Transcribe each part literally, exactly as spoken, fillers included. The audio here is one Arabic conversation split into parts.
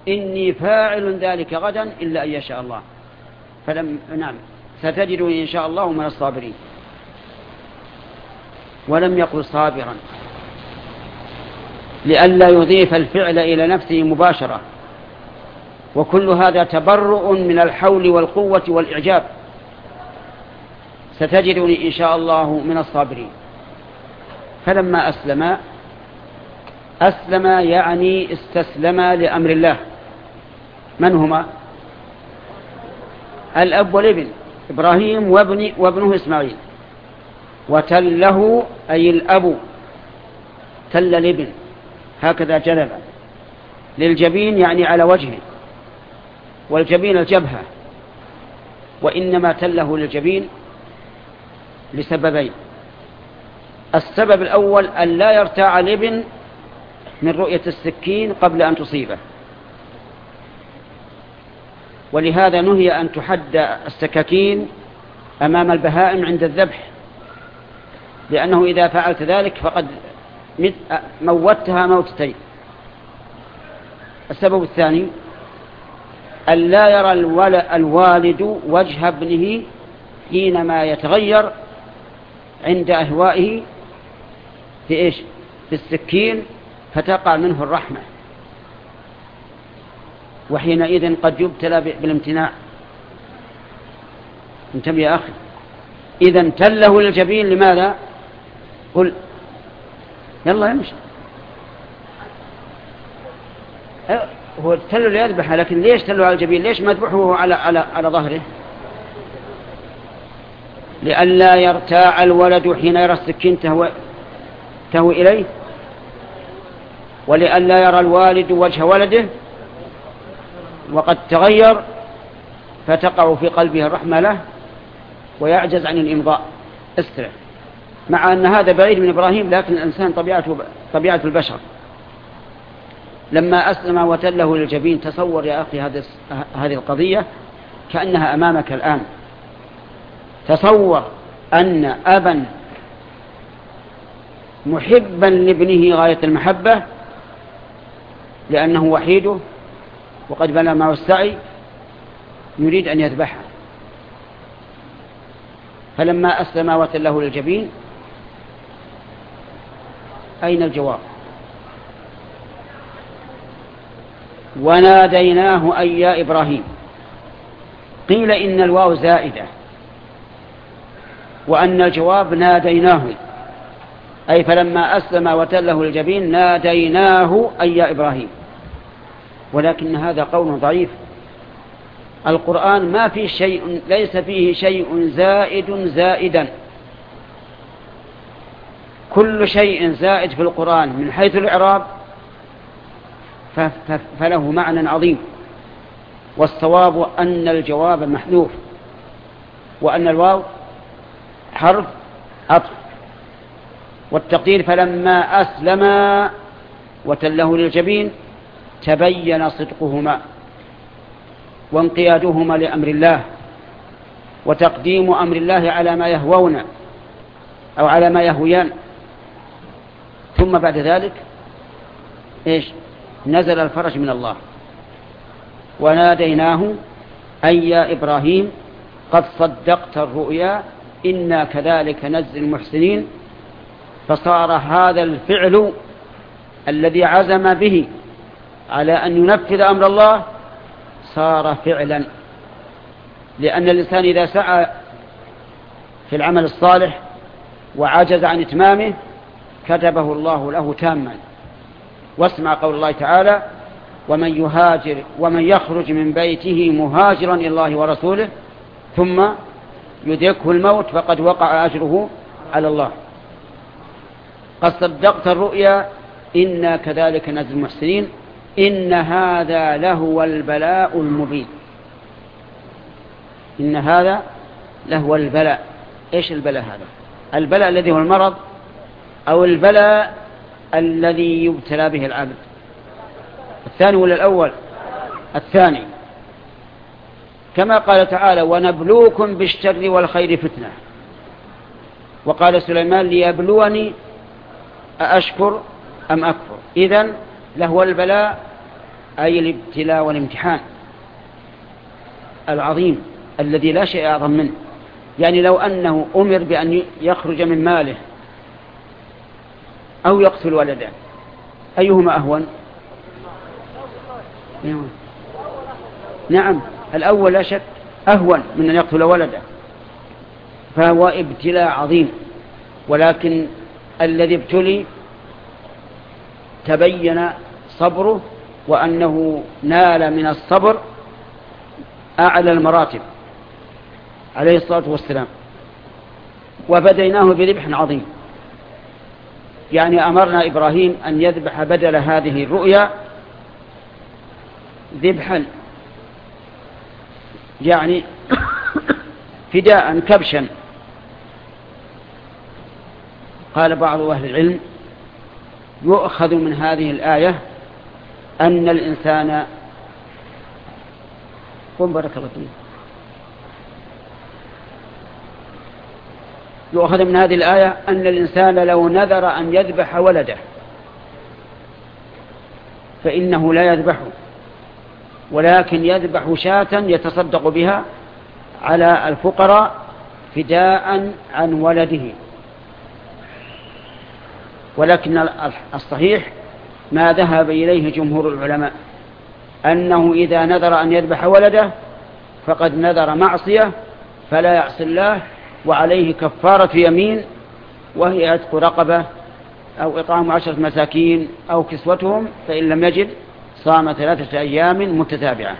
إني فاعل ذلك غدا إلا أن يشاء الله. فلم نعم ستجدني إن شاء الله من الصابرين. ولم يقل صابرا لئلا يضيف الفعل إلى نفسه مباشرة، وكل هذا تبرؤ من الحول والقوة والإعجاب. ستجدني إن شاء الله من الصابرين. فلما أسلم أسلم يعني استسلم لأمر الله. من هما؟ الأب والابن إبراهيم وابن وابنه إسماعيل. وتله أي الأب تل الابن هكذا جلبا للجبين يعني على وجهه، والجبين الجبهة، وإنما تله للجبين لسببين. السبب الأول أن لا يرتاع الابن من رؤية السكين قبل أن تصيبه، ولهذا نهي أن تحد السكاكين أمام البهائم عند الذبح، لأنه إذا فعلت ذلك فقد موتها موتتين. السبب الثاني أن لا يرى الوالد وجه ابنه حينما يتغير عند أهوائه في إيش؟ في السكين، فتقع منه الرحمة، وحينئذ قد يبتلى بالامتناع. انتبه يا أخي. إذن تله الجبين لماذا؟ قل يلا يمشي. هو تله ليذبح، لكن ليش تله على الجبين؟ ليش مذبحه على على على ظهره؟ لئلا يرتاع الولد حين يرى السكين تهوى تهوي إليه، ولئلا يرى الوالد وجه ولده وقد تغير فتقع في قلبه الرحمة له ويعجز عن الإمضاء. استرع. مع أن هذا بعيد من إبراهيم، لكن الإنسان طبيعته طبيعة البشر. لما أسلم وتله للجبين، تصور يا أخي هذه القضية كأنها أمامك الآن. تصور أن أبا محبا لابنه غاية المحبة لأنه وحيده وقد بلغ معه السعي يريد أن يذبحه، فلما أسلم وتله للجبين أين الجواب؟ وناديناه أي يا إبراهيم. قيل إن الواو زائدة، وأن الجواب ناديناه، أي فلما أسلم وتله للجبين ناديناه أي يا إبراهيم. ولكن هذا قول ضعيف. القرآن ما فيه شيء، ليس فيه شيء زائد زائدا. كل شيء زائد في القرآن من حيث الإعراب فله معنى عظيم، والصواب أن الجواب محذوف، وأن الواو حرف عطف. والتقدير فلما أسلم وتله للجبين تبين صدقهما وانقيادهما لأمر الله وتقديم أمر الله على ما يهوون أو على ما يهويان. ثم بعد ذلك إيش؟ نزل الفرج من الله. وناديناه أي يا إبراهيم قد صدقت الرؤيا إنا كذلك نجزي المحسنين. فصار هذا الفعل الذي عزم به على أن ينفذ أمر الله صار فعلا، لأن الإنسان إذا سعى في العمل الصالح وعجز عن إتمامه كتبه الله له تاما. واسمع قول الله تعالى ومن يهاجر ومن يخرج من بيته مهاجرا إلى الله ورسوله ثم يدركه الموت فقد وقع أجره على الله. قد صدقت الرؤيا إنا كذلك نجزي المحسنين إن هذا لهو البلاء المبين. إن هذا لهو البلاء. إيش البلاء هذا؟ البلاء الذي هو المرض أو البلاء الذي يبتلى به العبد؟ الثاني ولا الأول؟ الثاني. كما قال تعالى ونبلوكم بالشر والخير فتنة. وقال سليمان ليبلوني أأشكر أم أكفر. إذن لهو البلاء أي الابتلاء والامتحان العظيم الذي لا شيء أعظم منه. يعني لو أنه أمر بأن يخرج من ماله أو يقتل ولده أيهما أهون؟ نعم الأول لا شك أهون من أن يقتل ولده، فهو ابتلاء عظيم. ولكن الذي ابتلي تبين صبره وأنه نال من الصبر أعلى المراتب عليه الصلاة والسلام. وبديناه بذبح عظيم، يعني أمرنا إبراهيم أن يذبح بدل هذه الرؤيا ذبحا، يعني فداء كبشا. قال بعض أهل العلم يؤخذ من هذه الآية أن الإنسان قم بارك الله فيك يؤخذ من هذه الآية أن الإنسان لو نذر أن يذبح ولده فإنه لا يذبحه، ولكن يذبح شاة يتصدق بها على الفقراء فداء عن ولده. ولكن الصحيح ما ذهب إليه جمهور العلماء أنه إذا نذر أن يذبح ولده فقد نذر معصية فلا يعصي الله، وعليه كفارة يمين وهي عتق رقبة أو إطعام عشرة مساكين أو كسوتهم، فإن لم يجد صام ثلاثة أيام متتابعة.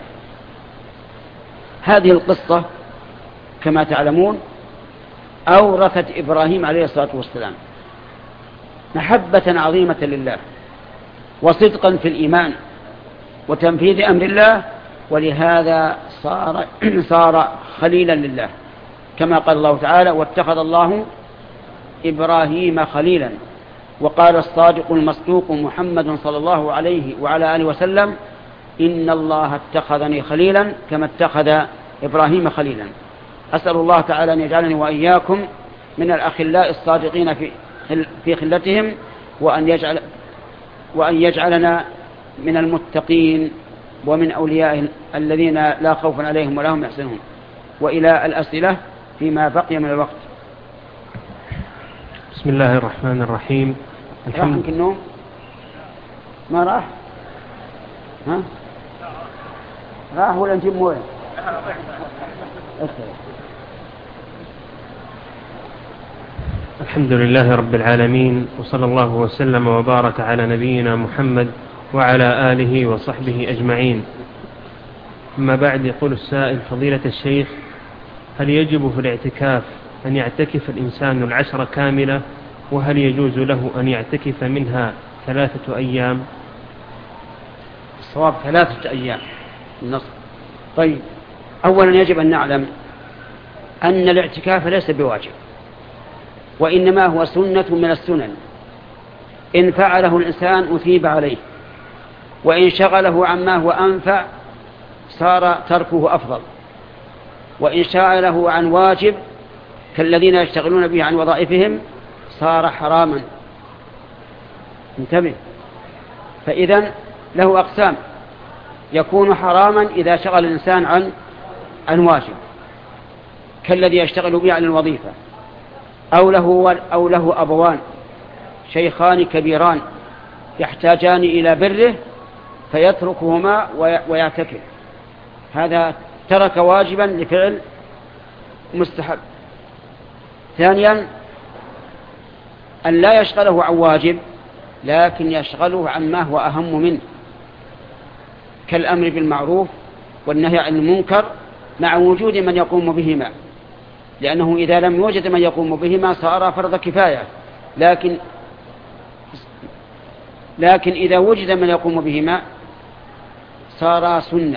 هذه القصة كما تعلمون أورثت إبراهيم عليه الصلاة والسلام محبة عظيمة لله وصدقا في الإيمان وتنفيذ أمر الله، ولهذا صار, صار خليلا لله كما قال الله تعالى واتخذ الله إبراهيم خليلا. وقال الصادق المصدوق محمد صلى الله عليه وعلى آله وسلم إن الله اتخذني خليلا كما اتخذ إبراهيم خليلا. أسأل الله تعالى أن يجعلني وإياكم من الأخلاء الصادقين في في خلتهم، وأن يجعل وأن يجعلنا من المتقين ومن أولياء الذين لا خوف عليهم ولا هم يحزنون. وإلى الأسئلة فيما بقي من الوقت. بسم الله الرحمن الرحيم. راح منك النوم؟ ما راح؟ ها؟ راح ولا نجيب مويه؟ الحمد لله رب العالمين، وصلى الله وسلم وبارك على نبينا محمد وعلى آله وصحبه أجمعين. أما بعد، يقول السائل فضيلة الشيخ: هل يجب في الاعتكاف أن يعتكف الإنسان العشر كاملة، وهل يجوز له أن يعتكف منها ثلاثة أيام؟ الصواب ثلاثة أيام النص. طيب، أولا يجب أن نعلم أن الاعتكاف ليس بواجب، وإنما هو سنة من السنن، إن فعله الإنسان أثيب عليه، وإن شغله عما هو أنفع صار تركه أفضل، وإن شغله عن واجب كالذين يشتغلون به عن وظائفهم صار حراما. انتبه. فإذن له أقسام: يكون حراما إذا شغل الإنسان عن عن واجب كالذي يشتغل به عن الوظيفة، أو له أو له أبوان شيخان كبيران يحتاجان إلى بره فيتركهما ويعتكف، هذا ترك واجبا لفعل مستحب. ثانيا، أن لا يشغله عن واجب لكن يشغله عما هو أهم منه كالأمر بالمعروف والنهي عن المنكر مع وجود من يقوم بهما، لأنه إذا لم يوجد من يقوم بهما صار فرض كفاية، لكن لكن إذا وجد من يقوم بهما صار سنة.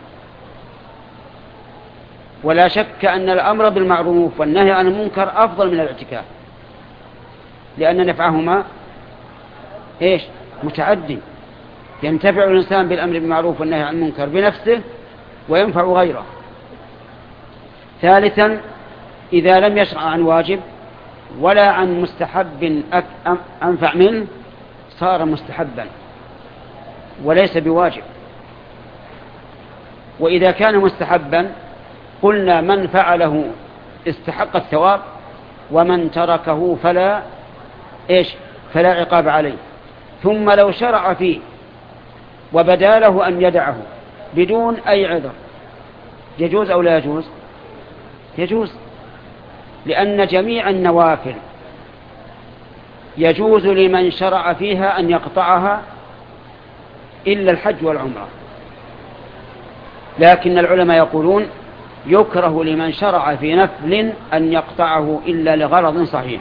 ولا شك أن الأمر بالمعروف والنهي عن المنكر أفضل من الاعتكاف، لأن نفعهما إيش؟ متعدي، ينتفع الإنسان بالأمر بالمعروف والنهي عن المنكر بنفسه وينفع غيره. ثالثا، إذا لم يشرع عن واجب ولا عن مستحب أنفع منه صار مستحبا وليس بواجب، وإذا كان مستحبا قلنا من فعله استحق الثواب، ومن تركه فلا إيش فلا عقاب عليه. ثم لو شرع فيه وبدا له أن يدعه بدون أي عذر يجوز أو لا يجوز؟ يجوز، لأن جميع النوافل يجوز لمن شرع فيها أن يقطعها إلا الحج والعمرة. لكن العلماء يقولون يكره لمن شرع في نفل أن يقطعه إلا لغرض صحيح.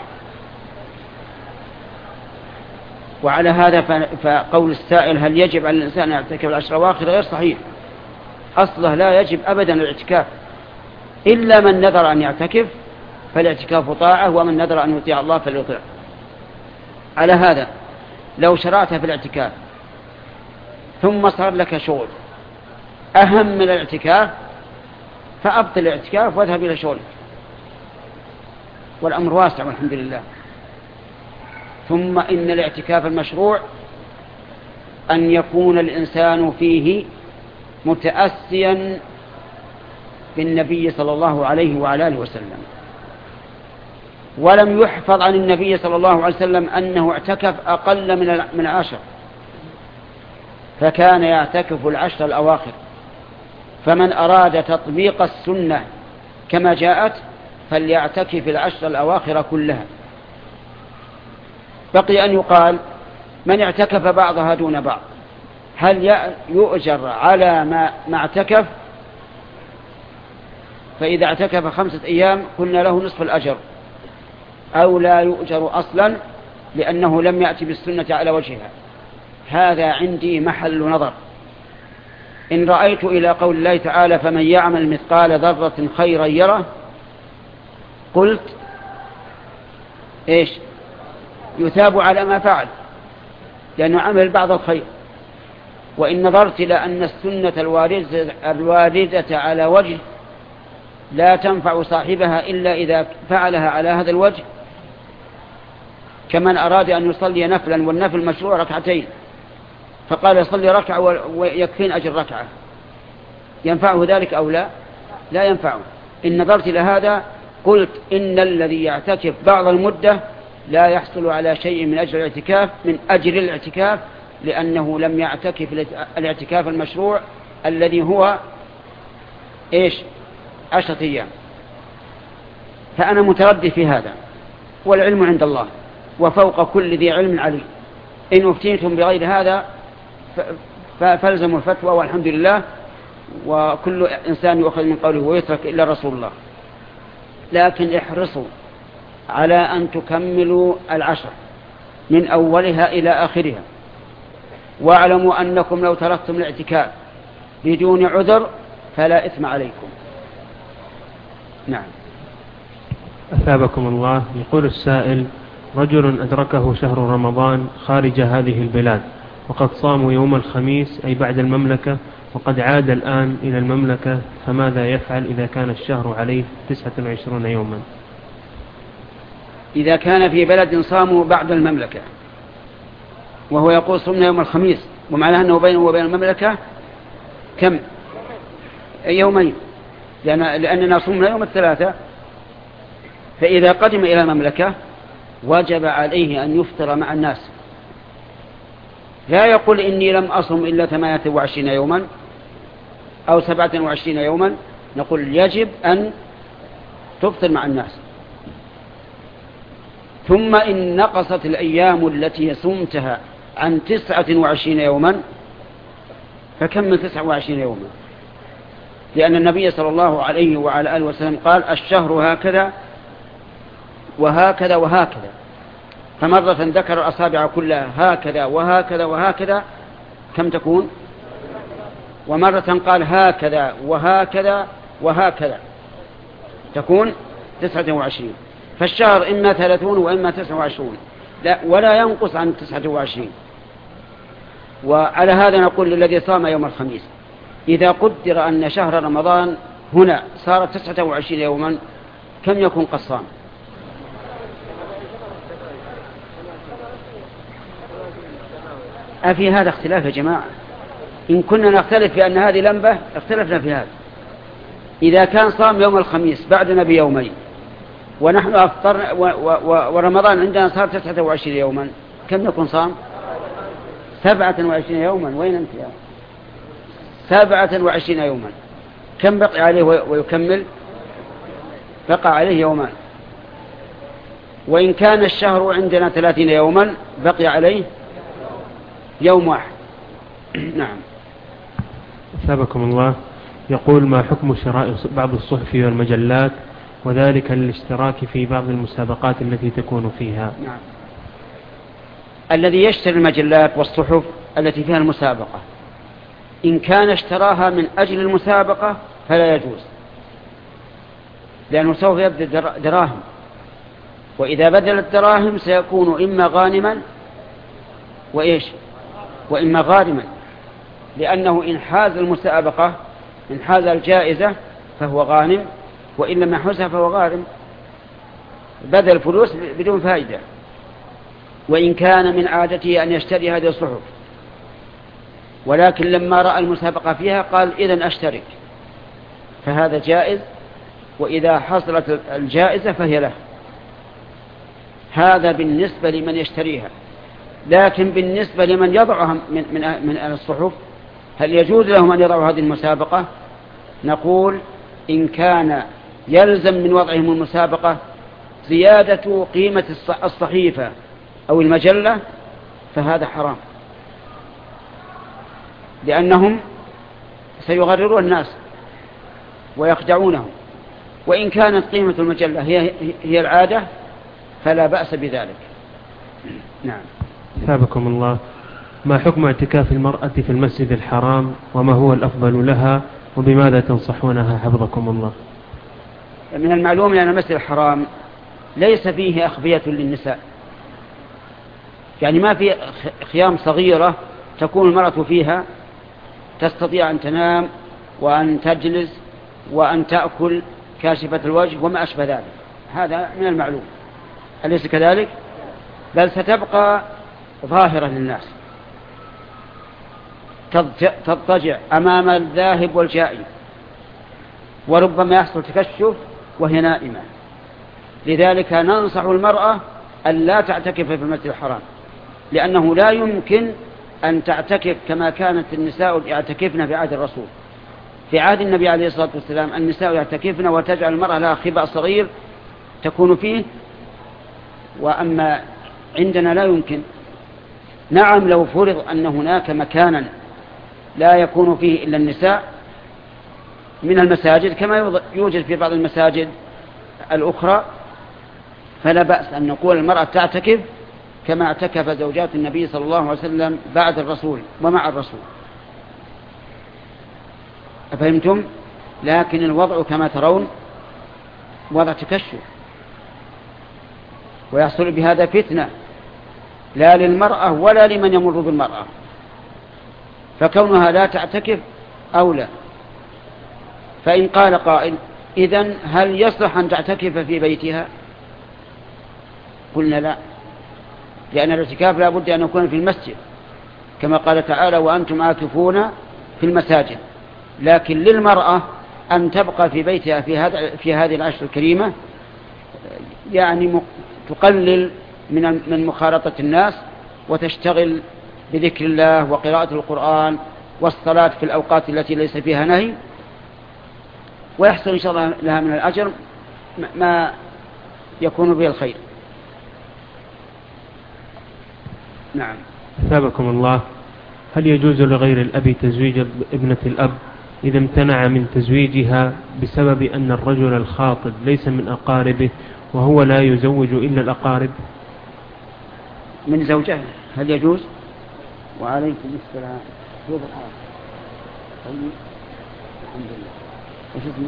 وعلى هذا فقول السائل هل يجب على الإنسان أن يعتكف العشر الأواخر غير صحيح. أصله لا يجب أبدا الاعتكاف، إلا من نذر أن يعتكف فالاعتكاف طاعة، ومن نذر أن يطيع الله فليطيع. على هذا لو شرعت في الاعتكاف ثم صار لك شغل أهم من الاعتكاف فأبطل الاعتكاف واذهب إلى شغلك، والأمر واسع والحمد لله. ثم إن الاعتكاف المشروع أن يكون الإنسان فيه متأسيا بالنبي صلى الله عليه وعلى آله وسلم. ولم يحفظ عن النبي صلى الله عليه وسلم أنه اعتكف أقل من من عشر، فكان يعتكف العشر الأواخر. فمن أراد تطبيق السنة كما جاءت فليعتكف العشر الأواخر كلها. بقي أن يقال من اعتكف بعضها دون بعض هل يؤجر على ما, ما اعتكف؟ فإذا اعتكف خمسة أيام قلنا له نصف الأجر، أو لا يؤجر أصلا لأنه لم يأتي بالسنة على وجهها. هذا عندي محل نظر. إن رأيت إلى قول الله تعالى فمن يعمل مثقال ذرة خيرا يره، قلت إيش يثاب على ما فعل لأنه عمل بعض الخير. وإن نظرت إلى أن السنة الواردة, الواردة على وجه لا تنفع صاحبها إلا إذا فعلها على هذا الوجه، كمن أراد أن يصلي نفلا والنفل مشروع ركعتين فقال يصلي ركعة ويكفين أجر ركعة، ينفعه ذلك أو لا؟ لا ينفعه. إن نظرت إلى هذا قلت إن الذي يعتكف بعض المدة لا يحصل على شيء من أجر الاعتكاف من أجر الاعتكاف لأنه لم يعتكف الاعتكاف المشروع الذي هو إيش عشرة أيام. فأنا متردد في هذا، والعلم عند الله وفوق كل ذي علم عليم. إن افتيتم بغير هذا فالزموا الفتوى والحمد لله، وكل إنسان يؤخذ من قوله ويترك إلا رسول الله. لكن احرصوا على أن تكملوا العشر من أولها إلى آخرها، واعلموا أنكم لو تركتم الاعتكاف بدون عذر فلا إثم عليكم. نعم. أثابكم الله. يقول السائل رجل أدركه شهر رمضان خارج هذه البلاد وقد صاموا يوم الخميس أي بعد المملكة، وقد عاد الآن إلى المملكة، فماذا يفعل إذا كان الشهر عليه تسعة وعشرين يوما؟ إذا كان في بلد صاموا بعد المملكة وهو يقول صمنا يوم الخميس، ومعناه أنه بينه وبين المملكة كم؟ يومين، لأن لأننا صمنا يوم الثلاثة. فإذا قدم إلى المملكة وجب عليه أن يفطر مع الناس، لا يقول إني لم أصم إلا ثمانية وعشرين يوما أو سبعة وعشرين يوما، نقول يجب أن تفطر مع الناس. ثم إن نقصت الأيام التي صمتها عن تسعة وعشرين يوما فكمل تسعة وعشرين يوما، لأن النبي صلى الله عليه وعلى آله وسلم قال الشهر هكذا وهكذا وهكذا، فمرة ذكر الأصابع كلها هكذا وهكذا وهكذا كم تكون؟ ومرة قال هكذا وهكذا وهكذا تكون تسعة وعشرين. فالشهر إما ثلاثون وإما تسعة وعشرون، لا ولا ينقص عن تسعة وعشرين. وعلى هذا نقول للذي صام يوم الخميس إذا قدر أن شهر رمضان هنا صار تسعة وعشرين يوما كم يكون قصام؟ أفي هذا اختلاف يا جماعة؟ إن كنا نختلف في أن هذه لمبة اختلفنا في هذا. إذا كان صام يوم الخميس بعدنا بيومين ونحن أفطرنا ورمضان عندنا صار تسعة وعشرين يوما، كم يكون صام؟ سبعة وعشرين يوما. وين أنت يا سبعة وعشرين يوما؟ كم بقي عليه ويكمل؟ بقى عليه يومان. وإن كان الشهر عندنا ثلاثين يوما بقي عليه يوم واحد. نعم. أثابكم الله. يقول: ما حكم شراء بعض الصحف والمجلات وذلك للاشتراك في بعض المسابقات التي تكون فيها؟ نعم. الذي يشتري المجلات والصحف التي فيها المسابقة إن كان اشتراها من أجل المسابقة فلا يجوز، لأنه سوف يبذل دراهم، وإذا بذل الدراهم سيكون إما غانما وإيش وإما غارما، لأنه إن حاز المسابقة إن حاز الجائزة فهو غانم، وإن لم يحوزها فهو غارم، بذل فلوس بدون فائدة. وإن كان من عادته أن يشتري هذه الصحف ولكن لما رأى المسابقة فيها قال إذن أشترك، فهذا جائز، وإذا حصلت الجائزة فهي له. هذا بالنسبة لمن يشتريها. لكن بالنسبة لمن يضعها من, من, من الصحف هل يجوز لهم أن يضعوا هذه المسابقة؟ نقول إن كان يلزم من وضعهم المسابقة زيادة قيمة الصحيفة أو المجلة فهذا حرام، لأنهم سيغررون الناس ويخدعونهم. وإن كانت قيمة المجلة هي, هي العادة فلا بأس بذلك. نعم. ثابكم الله. ما حكم اعتكاف المرأة في المسجد الحرام وما هو الأفضل لها وبماذا تنصحونها حفظكم الله؟ من المعلوم أن المسجد الحرام ليس فيه أخبية للنساء، يعني ما في خيام صغيرة تكون المرأة فيها تستطيع أن تنام وأن تجلس وأن تأكل كاشفة الوجه وما أشبه ذلك. هذا من المعلوم، أليس كذلك؟ بل ستبقى ظاهرة للناس، تضطجع أمام الذاهب والجائي، وربما يحصل تكشف وهي نائمة. لذلك ننصح المرأة أن لا تعتكف في المسجد الحرام، لأنه لا يمكن أن تعتكف كما كانت النساء يعتكفن في عهد الرسول. في عهد النبي عليه الصلاة والسلام النساء يعتكفن وتجعل المرأة لها خباء صغير تكون فيه، وأما عندنا لا يمكن. نعم لو فرض أن هناك مكانا لا يكون فيه إلا النساء من المساجد كما يوجد في بعض المساجد الأخرى فلا بأس أن نقول المرأة تعتكف كما اعتكف زوجات النبي صلى الله عليه وسلم بعد الرسول ومع الرسول. أفهمتم؟ لكن الوضع كما ترون وضع تكشف، ويحصل بهذا فتنة لا للمرأة ولا لمن يمر بالمرأة، فكونها لا تعتكف أولى. فإن قال قائل إذن هل يصلح أن تعتكف في بيتها؟ قلنا لا، لأن الاعتكاف لا بد أن يكون في المسجد كما قال تعالى وأنتم عاكفون في المساجد. لكن للمرأة أن تبقى في بيتها في, هذا في هذه العشر الكريمة، يعني تقلل من من مخالطة الناس وتشتغل بذكر الله وقراءة القرآن والصلاة في الأوقات التي ليس فيها نهي، ويحصل إن شاء الله لها من الأجر ما يكون به الخير. نعم. أثابكم الله. هل يجوز لغير الأب تزويج ابنة الأب إذا امتنع من تزويجها بسبب أن الرجل الخاطب ليس من أقاربه وهو لا يزوج إلا الأقارب؟ من زوجها هل يجوز؟ وعليكم السلام. طيب الحمد لله. وش اسمه؟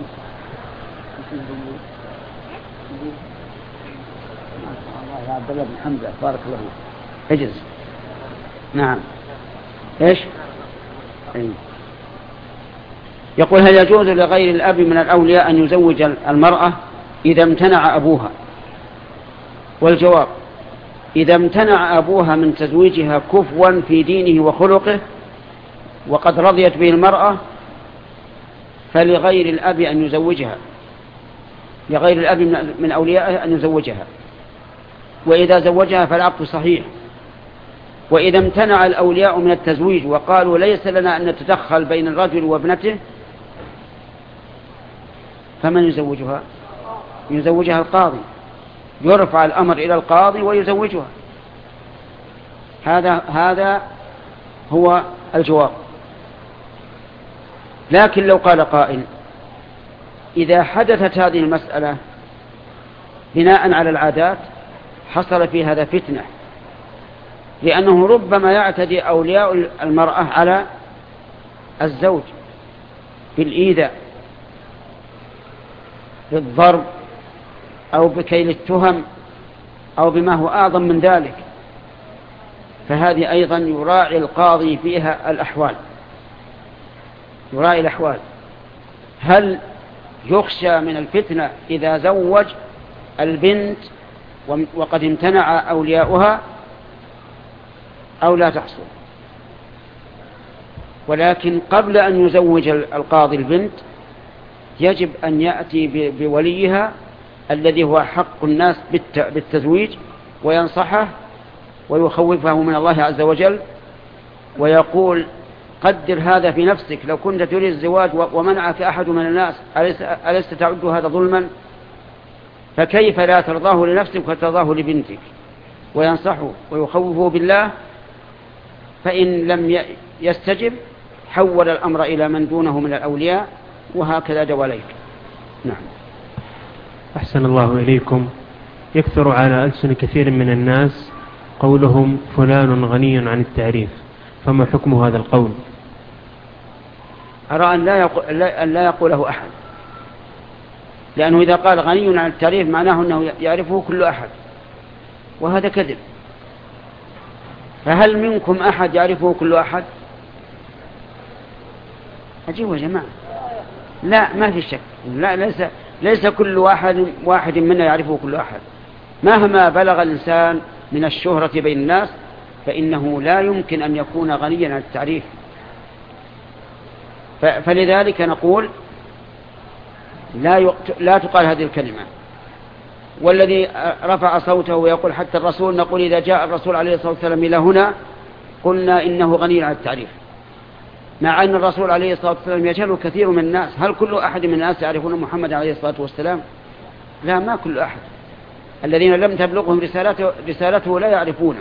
ما شاء الله يا عبد الله بن حمزة بارك الله فيك. اجلس. نعم. ايش؟ اي. يقول هل يجوز لغير الأب من الأولياء أن يزوج المرأة إذا امتنع أبوها؟ والجواب إذا امتنع أبوها من تزويجها كفوا في دينه وخلقه وقد رضيت به المرأة فلغير الأب أن يزوجها، لغير الأب من أوليائه أن يزوجها، وإذا زوجها فالعقد صحيح. وإذا امتنع الأولياء من التزويج وقالوا ليس لنا أن نتدخل بين الرجل وابنته، فمن يزوجها؟ يزوجها القاضي، يرفع الأمر إلى القاضي ويزوجها. هذا هذا هو الجواب. لكن لو قال قائل إذا حدثت هذه المسألة بناء على العادات حصل في هذا فتنة، لأنه ربما يعتدي أولياء المرأة على الزوج بالإيذاء، بالضرب، أو بكيل التهم، أو بما هو أعظم من ذلك. فهذه أيضا يراعي القاضي فيها الأحوال، يراعي الأحوال. هل يخشى من الفتنة إذا زوج البنت وقد امتنع أولياؤها أو لا تحصل؟ ولكن قبل أن يزوج القاضي البنت يجب أن يأتي بوليها الذي هو حق الناس بالتزويج، وينصحه ويخوفه من الله عز وجل، ويقول قدر هذا في نفسك، لو كنت تريد الزواج ومنعك أحد من الناس ألست تعد هذا ظلما؟ فكيف لا ترضاه لنفسك وترضاه لبنتك؟ وينصحه ويخوفه بالله، فإن لم يستجب حول الأمر إلى من دونه من الأولياء، وهكذا دواليك. نعم. أحسن الله إليكم. يكثر على ألسن كثير من الناس قولهم فلان غني عن التعريف، فما حكم هذا القول؟ أرى أن لا, يقول أن لا يقوله أحد، لأنه إذا قال غني عن التعريف معناه أنه يعرفه كل أحد، وهذا كذب. فهل منكم أحد يعرفه كل أحد؟ أجيبوا يا جماعة. لا، ما في شك. لا، ليس ليس كل واحد واحد منا يعرفه كل أحد. مهما بلغ الإنسان من الشهرة بين الناس فإنه لا يمكن أن يكون غنيا عن التعريف. فلذلك نقول لا لا تقال هذه الكلمة. والذي رفع صوته ويقول حتى الرسول، نقول إذا جاء الرسول عليه الصلاة والسلام إلى هنا قلنا إنه غني عن التعريف، مع أن الرسول عليه الصلاة والسلام يجهله كثير من الناس. هل كل أحد من الناس يعرفون محمد عليه الصلاة والسلام؟ لا، ما كل أحد. الذين لم تبلغهم رسالته, رسالته لا يعرفونه.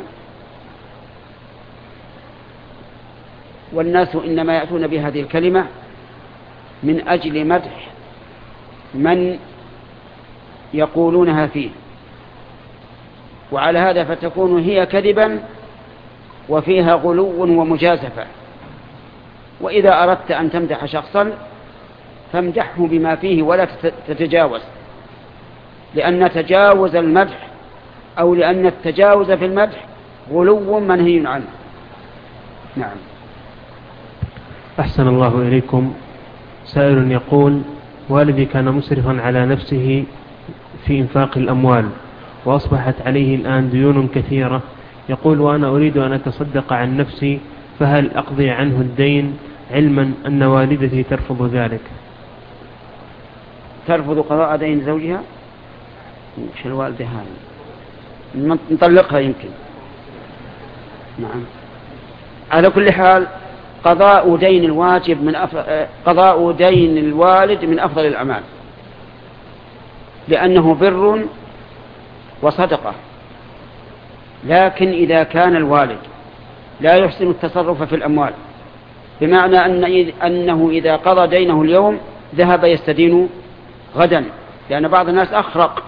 والناس إنما يأتون بهذه الكلمة من أجل مدح من يقولونها فيه، وعلى هذا فتكون هي كذبا وفيها غلو ومجازفة. وإذا أردت أن تمدح شخصا فامدحه بما فيه ولا تتجاوز، لأن تجاوز المدح أو لأن التجاوز في المدح غلو منهي عنه. نعم. أحسن الله إليكم. سائل يقول: والدي كان مسرفا على نفسه في إنفاق الأموال، وأصبحت عليه الآن ديون كثيرة. يقول: وأنا أريد أن أتصدق عن نفسي، فهل أقضي عنه الدين علما أن والدتي ترفض ذلك؟ ترفض قضاء دين زوجها؟ مش الوالدة هذه، نطلقها يمكن. نعم. على كل حال قضاء دين الواجب من أف... قضاء دين الوالد من أفضل الأعمال، لأنه بر وصدقة. لكن إذا كان الوالد لا يحسن التصرف في الأموال، بمعنى أن أنه إذا قضى دينه اليوم ذهب يستدين غدا، لأن بعض الناس أخرق،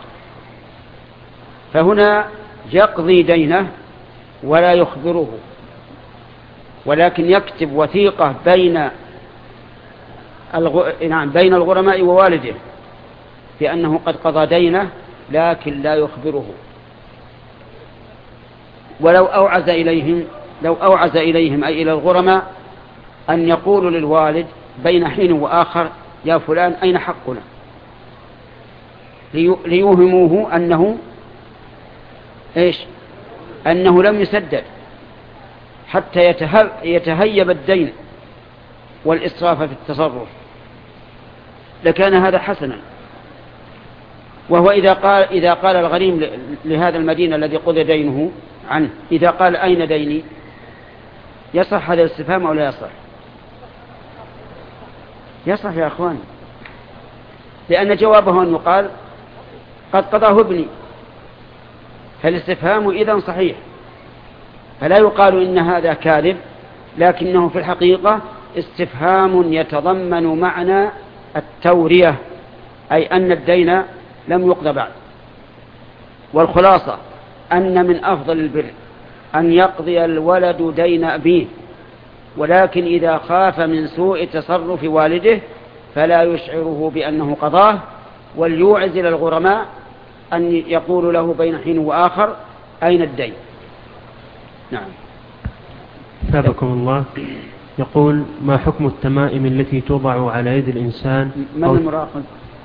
فهنا يقضي دينه ولا يخبره، ولكن يكتب وثيقة بين الغ... نعم بين الغرماء ووالده بأنه قد قضى دينه، لكن لا يخبره. ولو أوعز إليهم لو أوعز إليهم أي إلى الغرماء أن يقولوا للوالد بين حين وآخر: يا فلان أين حقنا؟ لي... ليوهموه أنه إيش؟ أنه لم يسدد، حتى يتهيب الدين والإسراف في التصرف لكان هذا حسنا. وهو إذا قال, إذا قال الغريم لهذا المدين الذي قضي دينه عنه، إذا قال أين ديني، يصح هذا الاستفهام أو لا يصح؟ يصح يا أخوان، لأن جوابه أن يقال قد قضاه ابني، فالاستفهام إذن صحيح، فلا يقال إن هذا كاذب، لكنه في الحقيقة استفهام يتضمن معنى التورية، أي أن الدين لم يقضى بعد. والخلاصة أن من أفضل البر أن يقضي الولد دين أبيه، ولكن إذا خاف من سوء تصرف والده فلا يشعره بأنه قضاه، وليوعز إلى الغرماء أن يقول له بين حين وآخر أين الدين. نعم. ثابكم الله. يقول: ما حكم التمائم التي توضع على يد الإنسان؟ من المراقب؟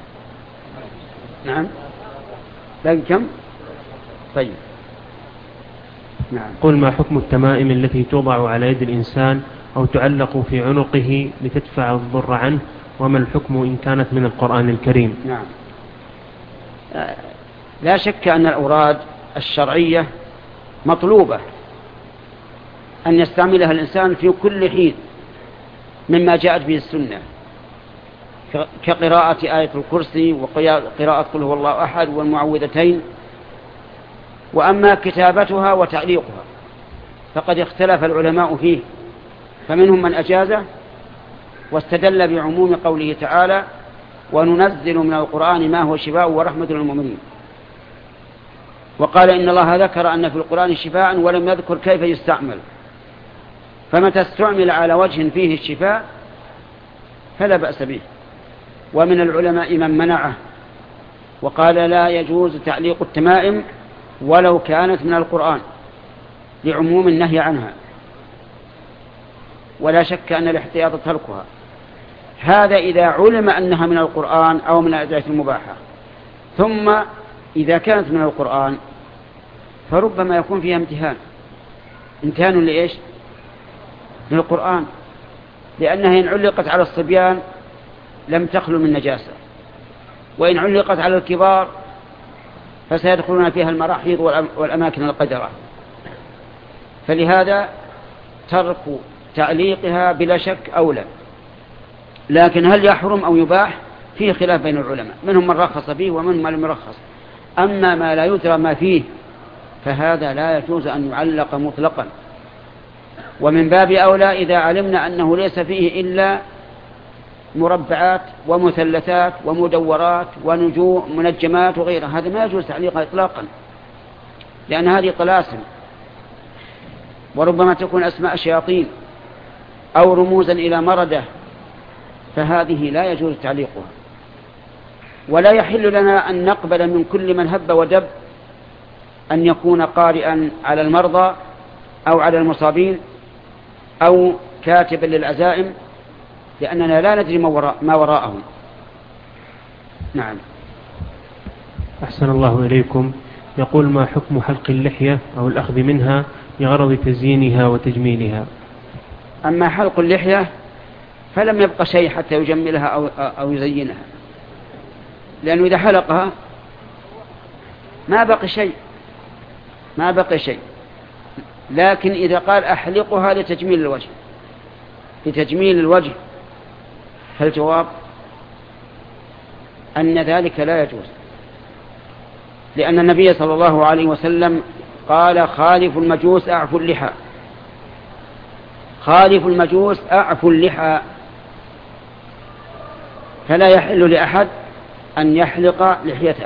نعم. باقي كم؟ طيب. نعم. قل: ما حكم التمائم التي توضع على يد الإنسان أو تعلق في عنقه لتدفع الضر عنه، وما الحكم إن كانت من القرآن الكريم؟ نعم. لا شك أن الأوراد الشرعية مطلوبة أن يستعملها الإنسان في كل حين مما جاءت به السنة، كقراءة آية الكرسي وقراءة قل هو الله أحد والمعوذتين. وأما كتابتها وتعليقها فقد اختلف العلماء فيه، فمنهم من أجازه واستدل بعموم قوله تعالى: وننزل من القرآن ما هو شفاء ورحمة للمؤمنين، وقال إن الله ذكر أن في القرآن شفاء ولم يذكر كيف يستعمل، فمتى استعمل على وجه فيه الشفاء فلا بأس به. ومن العلماء من منعه وقال لا يجوز تعليق التمائم ولو كانت من القرآن لعموم النهي عنها، ولا شك أن الاحتياط تركها. هذا إذا علم أنها من القرآن أو من الأدعية المباحة. ثم إذا كانت من القرآن فربما يكون فيها امتهان. امتهان لإيش؟ للقرآن، لأنها إن علقت على الصبيان لم تخلو من نجاسة، وإن علقت على الكبار فسيدخلون فيها المراحيض والأماكن القذرة. فلهذا ترك تعليقها بلا شك أولى. لكن هل يحرم أو يباح؟ فيه خلاف بين العلماء، منهم من رخص فيه ومنهم من لم يرخص. أما ما لا يدرى ما فيه فهذا لا يجوز أن يعلق مطلقا، ومن باب أولى إذا علمنا أنه ليس فيه إلا مربعات ومثلثات ومدورات ونجوم منجمات وغيرها، هذا ما يجوز تعليقها إطلاقا، لأن هذه طلاسم، وربما تكون أسماء شياطين أو رموزا إلى مردة، فهذه لا يجوز تعليقها. ولا يحل لنا أن نقبل من كل من هب ودب أن يكون قارئا على المرضى أو على المصابين أو كاتبا للعزائم، لأننا لا ندري ما وراءهم. نعم. أحسن الله إليكم. يقول: ما حكم حلق اللحية أو الأخذ منها لغرض تزيينها وتجميلها؟ أما حلق اللحية فلم يبقى شيء حتى يجملها أو, أو يزينها، لأنه إذا حلقها ما بقي شيء ما بقي شيء لكن إذا قال أحلقها لتجميل الوجه لتجميل الوجه فالجواب أن ذلك لا يجوز، لأن النبي صلى الله عليه وسلم قال: خالف المجوس أعفوا اللحى خالف المجوس أعفوا اللحى. فلا يحل لأحد أن يحلق لحيته،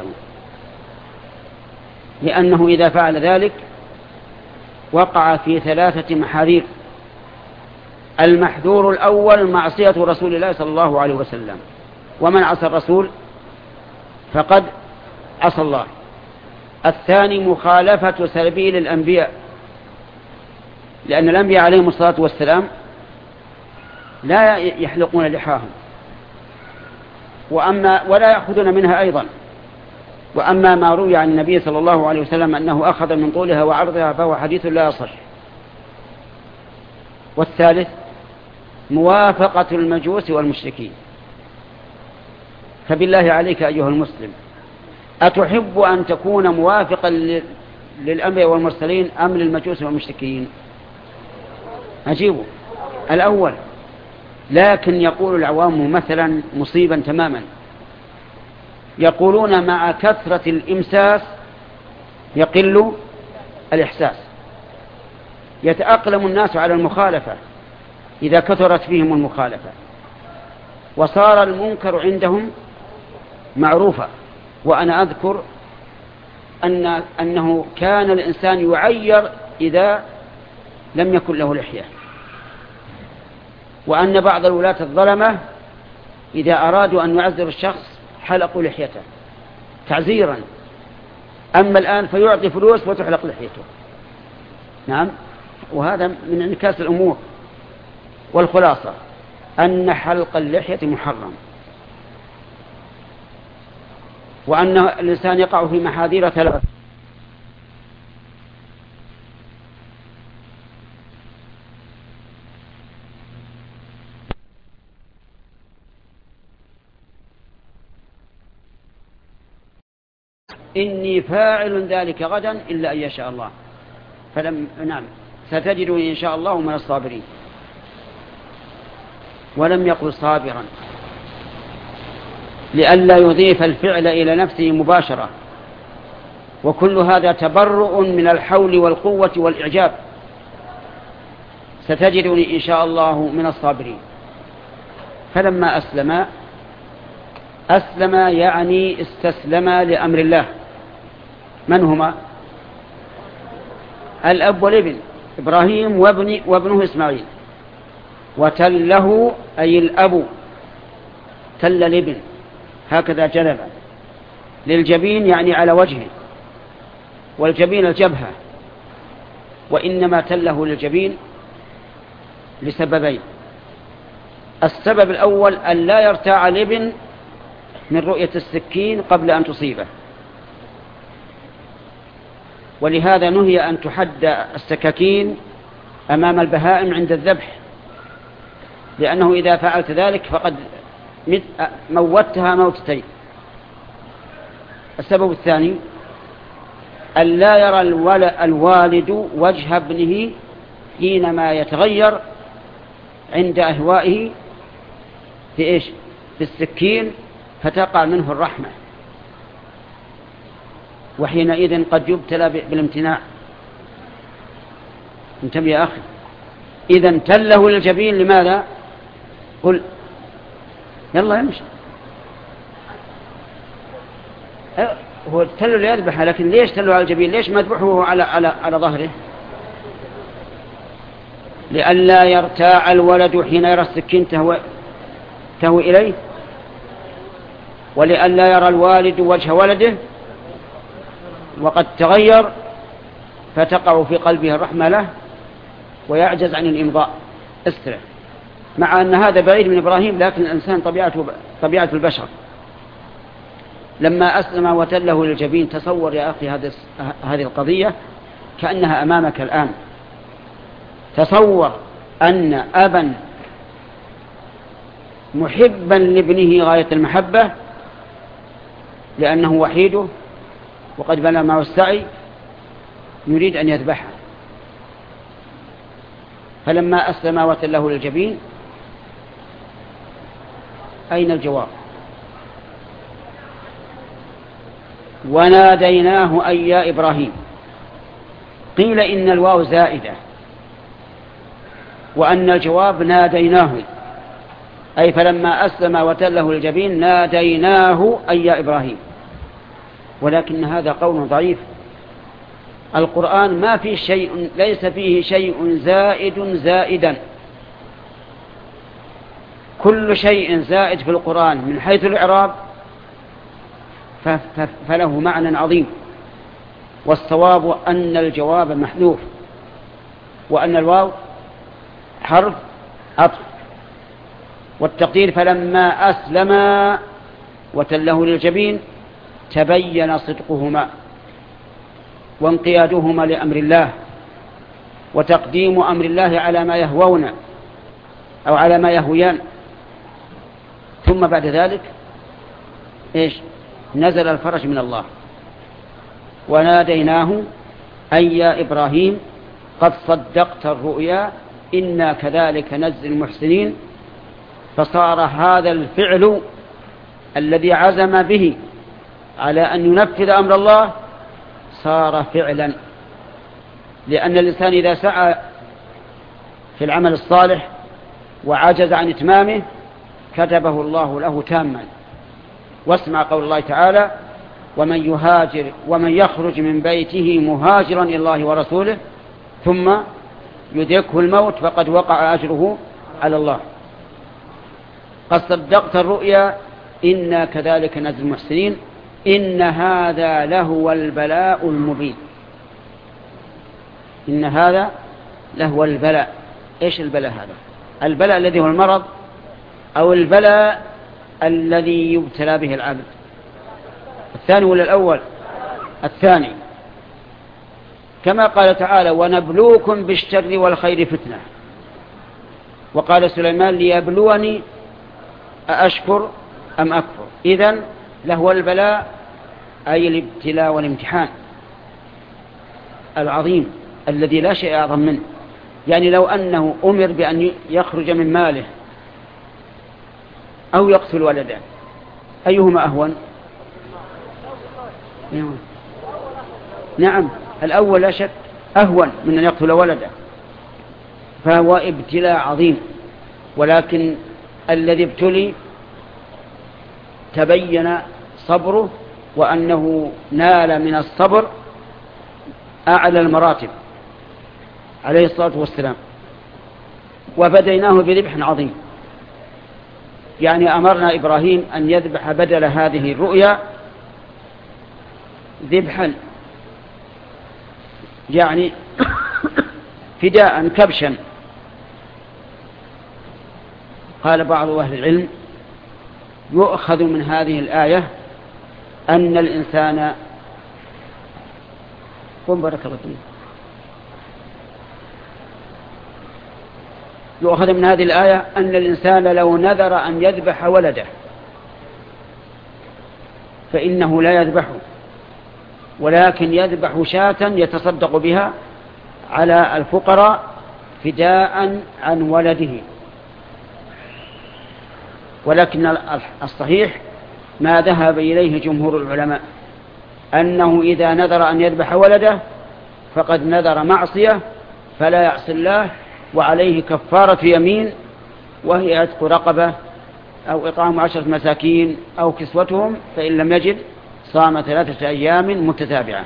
لأنه إذا فعل ذلك وقع في ثلاثة محاذير. المحذور الأول معصية رسول الله صلى الله عليه وسلم، ومن عصى الرسول فقد عصى الله. الثاني مخالفة سبيل الأنبياء، لأن الأنبياء عليهم الصلاة والسلام لا يحلقون لحاهم وأما ولا يأخذون منها أيضا. وأما ما روي عن النبي صلى الله عليه وسلم أنه أخذ من طولها وعرضها فهو حديث لا يصح. والثالث موافقة المجوس والمشركين. فبالله عليك أيها المسلم، أتحب أن تكون موافقا للأنبياء والمرسلين أم للمجوس والمشركين؟ أجيبوا الأول. لكن يقول العوام مثلا مصيبا تماما، يقولون مع كثرة الإمساس يقل الإحساس. يتأقلم الناس على المخالفة إذا كثرت فيهم المخالفة، وصار المنكر عندهم معروفا. وأنا أذكر أن أنه كان الإنسان يعير إذا لم يكن له لحية، وأن بعض الولاة الظلمة إذا أرادوا أن يعذروا الشخص حلقوا لحيته تعزيرا. أما الآن فيعطي فلوس وتحلق لحيته. نعم، وهذا من انعكاس الأمور. والخلاصة أن حلق اللحية محرم، وأن الإنسان يقع في محاذير ثلاث: إني فاعل ذلك غدا إلا أن يشاء الله. فلم نعم ستجدني إن شاء الله من الصابرين. ولم يقل صابرا لئلا يضيف الفعل إلى نفسه مباشرة، وكل هذا تبرؤ من الحول والقوة والإعجاب. ستجدني إن شاء الله من الصابرين. فلما أسلم أسلم يعني استسلم لأمر الله. من هما؟ الأب والابن، إبراهيم وابن وابنه إسماعيل. وتله أي الأب، تل الابن هكذا جلب للجبين يعني على وجهه، والجبين الجبهة، وإنما تله للجبين لسببين: السبب الأول أن لا يرتاع الابن من رؤية السكين قبل أن تصيبه، ولهذا نهي أن تحد السكاكين أمام البهائم عند الذبح، لأنه إذا فعلت ذلك فقد موتها موتتين. السبب الثاني أن لا يرى الوالد وجه ابنه حينما يتغير عند أهوائه في إيش؟ في السكين، فتقع منه الرحمة، وحينئذ قد يبتلى بالامتناع. انتبه يا أخي. إذن تله للجبين لماذا؟ قل يلا يمشي. هو تله ليذبحه، لكن ليش تله على الجبين؟ ليش مذبحه وهو على, على, على ظهره؟ لئلا يرتاع الولد حين يرى السكين تهوي, تهوي إليه، ولئلا يرى الوالد وجه ولده وقد تغير فتقع في قلبه الرحمة له ويعجز عن الإمضاء. استرع. مع أن هذا بعيد من إبراهيم، لكن الإنسان طبيعته طبيعة البشر. لما أسلم وتله للجبين، تصور يا أخي هذه القضية كأنها أمامك الآن. تصور أن أبا محبا لابنه غاية المحبة لأنه وحيده وقد بلغ معه السعي يريد أن يذبحه، فلما أسلم وتله للجبين أين الجواب؟ وناديناه أي يا إبراهيم. قيل إن الواو زائدة، وأن الجواب ناديناه، أي فلما أسلم وتله للجبين ناديناه أي يا إبراهيم. ولكن هذا قول ضعيف. القرآن ما فيه شيء، ليس فيه شيء زائد زائدا. كل شيء زائد في القرآن من حيث الإعراب فله معنى عظيم. والصواب أن الجواب محذوف، وأن الواو حرف عطف. والتقدير فلما أسلم وتله للجبين تبين صدقهما وانقيادهما لأمر الله وتقديم أمر الله على ما يهوون أو على ما يهويان. ثم بعد ذلك إيش؟ نزل الفرج من الله وناديناه أي يا إبراهيم قد صدقت الرؤيا إنا كذلك نجزي المحسنين. فصار هذا الفعل الذي عزم به على أن ينفذ أمر الله صار فعلا، لأن الإنسان إذا سعى في العمل الصالح وعجز عن إتمامه كتبه الله له تاما. واسمع قول الله تعالى ومن يهاجر ومن يخرج من بيته مهاجرا إلى الله ورسوله ثم يدركه الموت فقد وقع أجره على الله. قد صدقت الرؤيا إنا كذلك نجزي المحسنين إن هذا لهو البلاء المبين. إن هذا لهو البلاء. إيش البلاء هذا؟ البلاء الذي هو المرض أو البلاء الذي يبتلى به العبد؟ الثاني ولا الأول؟ الثاني. كما قال تعالى ونبلوكم بالشر والخير فتنة. وقال سليمان ليبلوني أأشكر أم أكفر. إذن لهو البلاء أي الابتلاء والامتحان العظيم الذي لا شيء أعظم منه. يعني لو أنه أمر بأن يخرج من ماله أو يقتل ولده أيهما أهون؟ نعم الأول لا شك أهون من أن يقتل ولده، فهو ابتلاء عظيم. ولكن الذي ابتلي تبين صبره وأنه نال من الصبر أعلى المراتب عليه الصلاة والسلام. وفديناه بذبح عظيم، يعني أمرنا إبراهيم أن يذبح بدل هذه الرؤيا ذبحا، يعني فداء كبشا. قال بعض أهل العلم يؤخذ من هذه الآية أن الإنسان قم بارك الله فيك يؤخذ من هذه الآية أن الإنسان لو نذر أن يذبح ولده فإنه لا يذبحه، ولكن يذبح شاة يتصدق بها على الفقراء فداء عن ولده. ولكن الصحيح ما ذهب إليه جمهور العلماء أنه إذا نذر أن يذبح ولده فقد نذر معصية فلا يعصي الله، وعليه كفارة يمين وهي عتق رقبة أو إطعام عشرة مساكين أو كسوتهم، فإن لم يجد صام ثلاثة أيام متتابعة.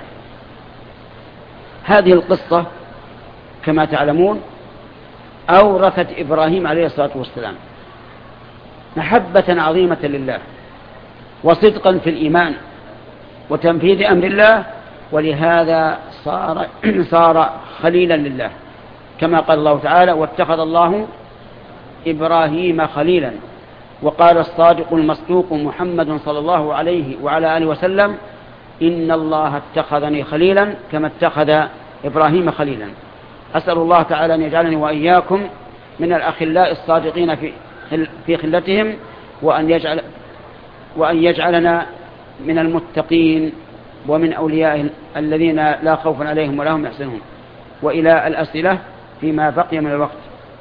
هذه القصة كما تعلمون أورثت إبراهيم عليه الصلاة والسلام محبة عظيمة لله وصدقا في الإيمان وتنفيذ أمر الله، ولهذا صار, صار خليلا لله، كما قال الله تعالى واتخذ الله إبراهيم خليلا. وقال الصادق المصدوق محمد صلى الله عليه وعلى آله وسلم إن الله اتخذني خليلا كما اتخذ إبراهيم خليلا. أسأل الله تعالى أن يجعلني وإياكم من الأخلاء الصادقين في في خلتهم، وأن يجعل وأن يجعلنا من المتقين ومن أولياء الذين لا خوف عليهم ولا هم يحزنون. وإلى الأسئلة فيما بقي من الوقت.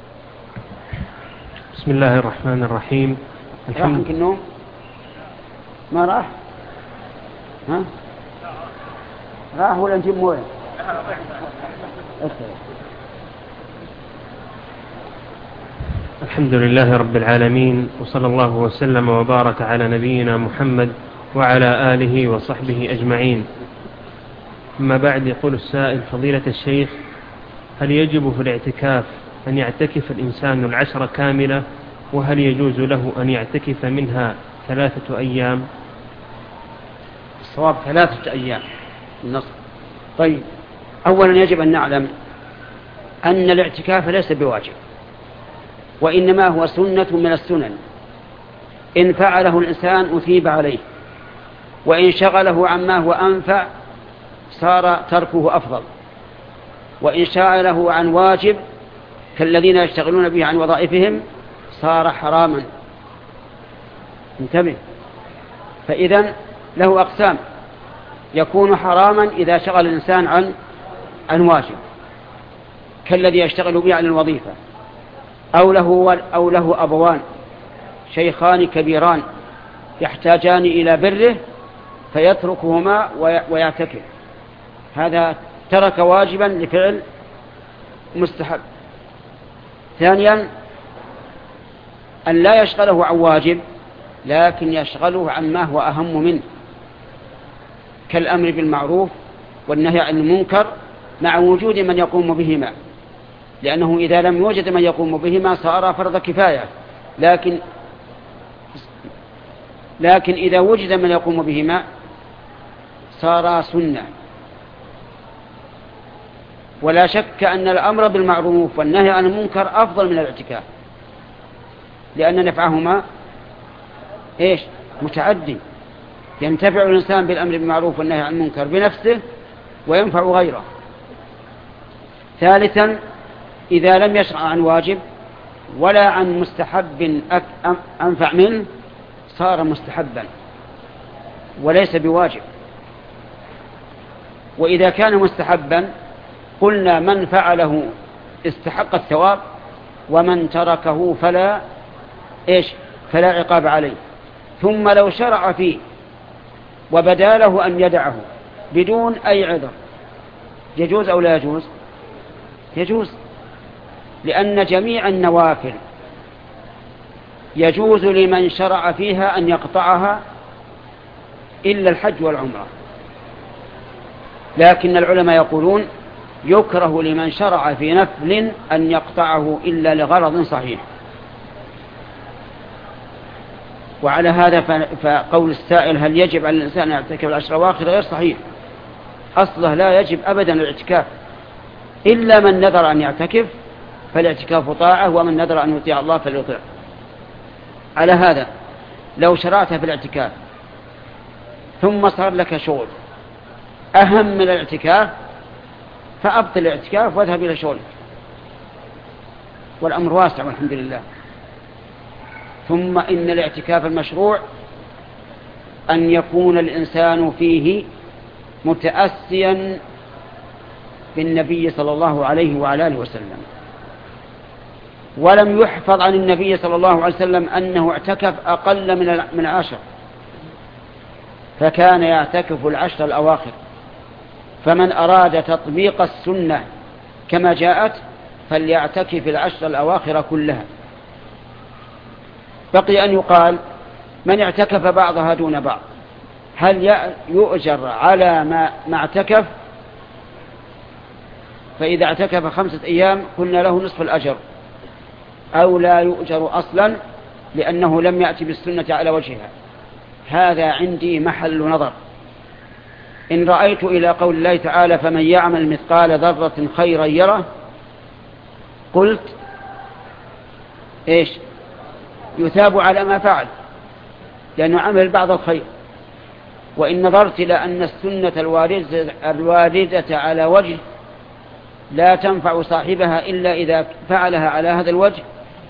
بسم الله الرحمن الرحيم. الحمد راح النوم ما راح ها راح ولا نجيب مويه؟ الحمد لله رب العالمين، وصلى الله وسلم وبارك على نبينا محمد وعلى آله وصحبه أجمعين. أما بعد، يقول السائل فضيلة الشيخ هل يجب في الاعتكاف أن يعتكف الإنسان العشر كاملة، وهل يجوز له أن يعتكف منها ثلاثة أيام؟ الصواب ثلاثة أيام النص. طيب، أولا يجب أن نعلم أن الاعتكاف ليس بواجب، وإنما هو سنة من السنن، إن فعله الإنسان أثيب عليه، وإن شغله عما هو أنفع صار تركه أفضل، وإن شغله عن واجب كالذين يشتغلون به عن وظائفهم صار حراما. انتبه. فإذن له أقسام: يكون حراما إذا شغل الإنسان عن عن واجب، كالذي يشتغل به عن الوظيفة، أو له أو له أبوان شيخان كبيران يحتاجان إلى بره فيتركهما ويعتكف، هذا ترك واجبا لفعل مستحب. ثانيا، أن لا يشغله عن واجب لكن يشغله عن ما هو أهم منه، كالأمر بالمعروف والنهي عن المنكر مع وجود من يقوم بهما، لأنه إذا لم يوجد من يقوم بهما صار فرض كفاية، لكن لكن إذا وجد من يقوم بهما صار سنة. ولا شك أن الأمر بالمعروف والنهي عن المنكر أفضل من الاعتكاف، لأن نفعهما إيش؟ متعدي، ينتفع الإنسان بالأمر بالمعروف والنهي عن المنكر بنفسه وينفع غيره. ثالثا، إذا لم يشرع عن واجب ولا عن مستحب أنفع منه صار مستحبا وليس بواجب. وإذا كان مستحبا قلنا من فعله استحق الثواب، ومن تركه فلا إيش؟ فلا عقاب عليه. ثم لو شرع فيه وبدا له أن يدعه بدون أي عذر يجوز أو لا يجوز؟ يجوز، لأن جميع النوافل يجوز لمن شرع فيها أن يقطعها إلا الحج والعمرة. لكن العلماء يقولون يكره لمن شرع في نفل أن يقطعه إلا لغرض صحيح. وعلى هذا فقول السائل هل يجب على الإنسان أن يعتكف العشر الأواخر غير صحيح. أصله لا يجب أبدا الاعتكاف، إلا من نذر أن يعتكف فالاعتكاف طاعة، ومن نذر أن يطيع الله فليطيع. على هذا لو شرعت في الاعتكاف ثم صار لك شغل أهم من الاعتكاف فأبطل الاعتكاف واذهب إلى شغلك، والأمر واسع والحمد لله. ثم إن الاعتكاف المشروع أن يكون الإنسان فيه متأسيا بالنبي صلى الله عليه وعلى آله وسلم. ولم يحفظ عن النبي صلى الله عليه وسلم أنه اعتكف أقل من من عشر، فكان يعتكف العشر الأواخر. فمن أراد تطبيق السنة كما جاءت فليعتكف العشر الأواخر كلها. بقي أن يقال من اعتكف بعضها دون بعض هل يؤجر على ما ما اعتكف؟ فإذا اعتكف خمسة أيام قلنا له نصف الأجر، أو لا يؤجر أصلا لأنه لم يأتي بالسنة على وجهها. هذا عندي محل نظر. إن رأيت إلى قول الله تعالى فمن يعمل مثقال ذرة خيرا يره، قلت إيش؟ يثاب على ما فعل لأنه عمل بعض الخير. وإن نظرت إلى أن السنة الواردة على وجه لا تنفع صاحبها إلا إذا فعلها على هذا الوجه،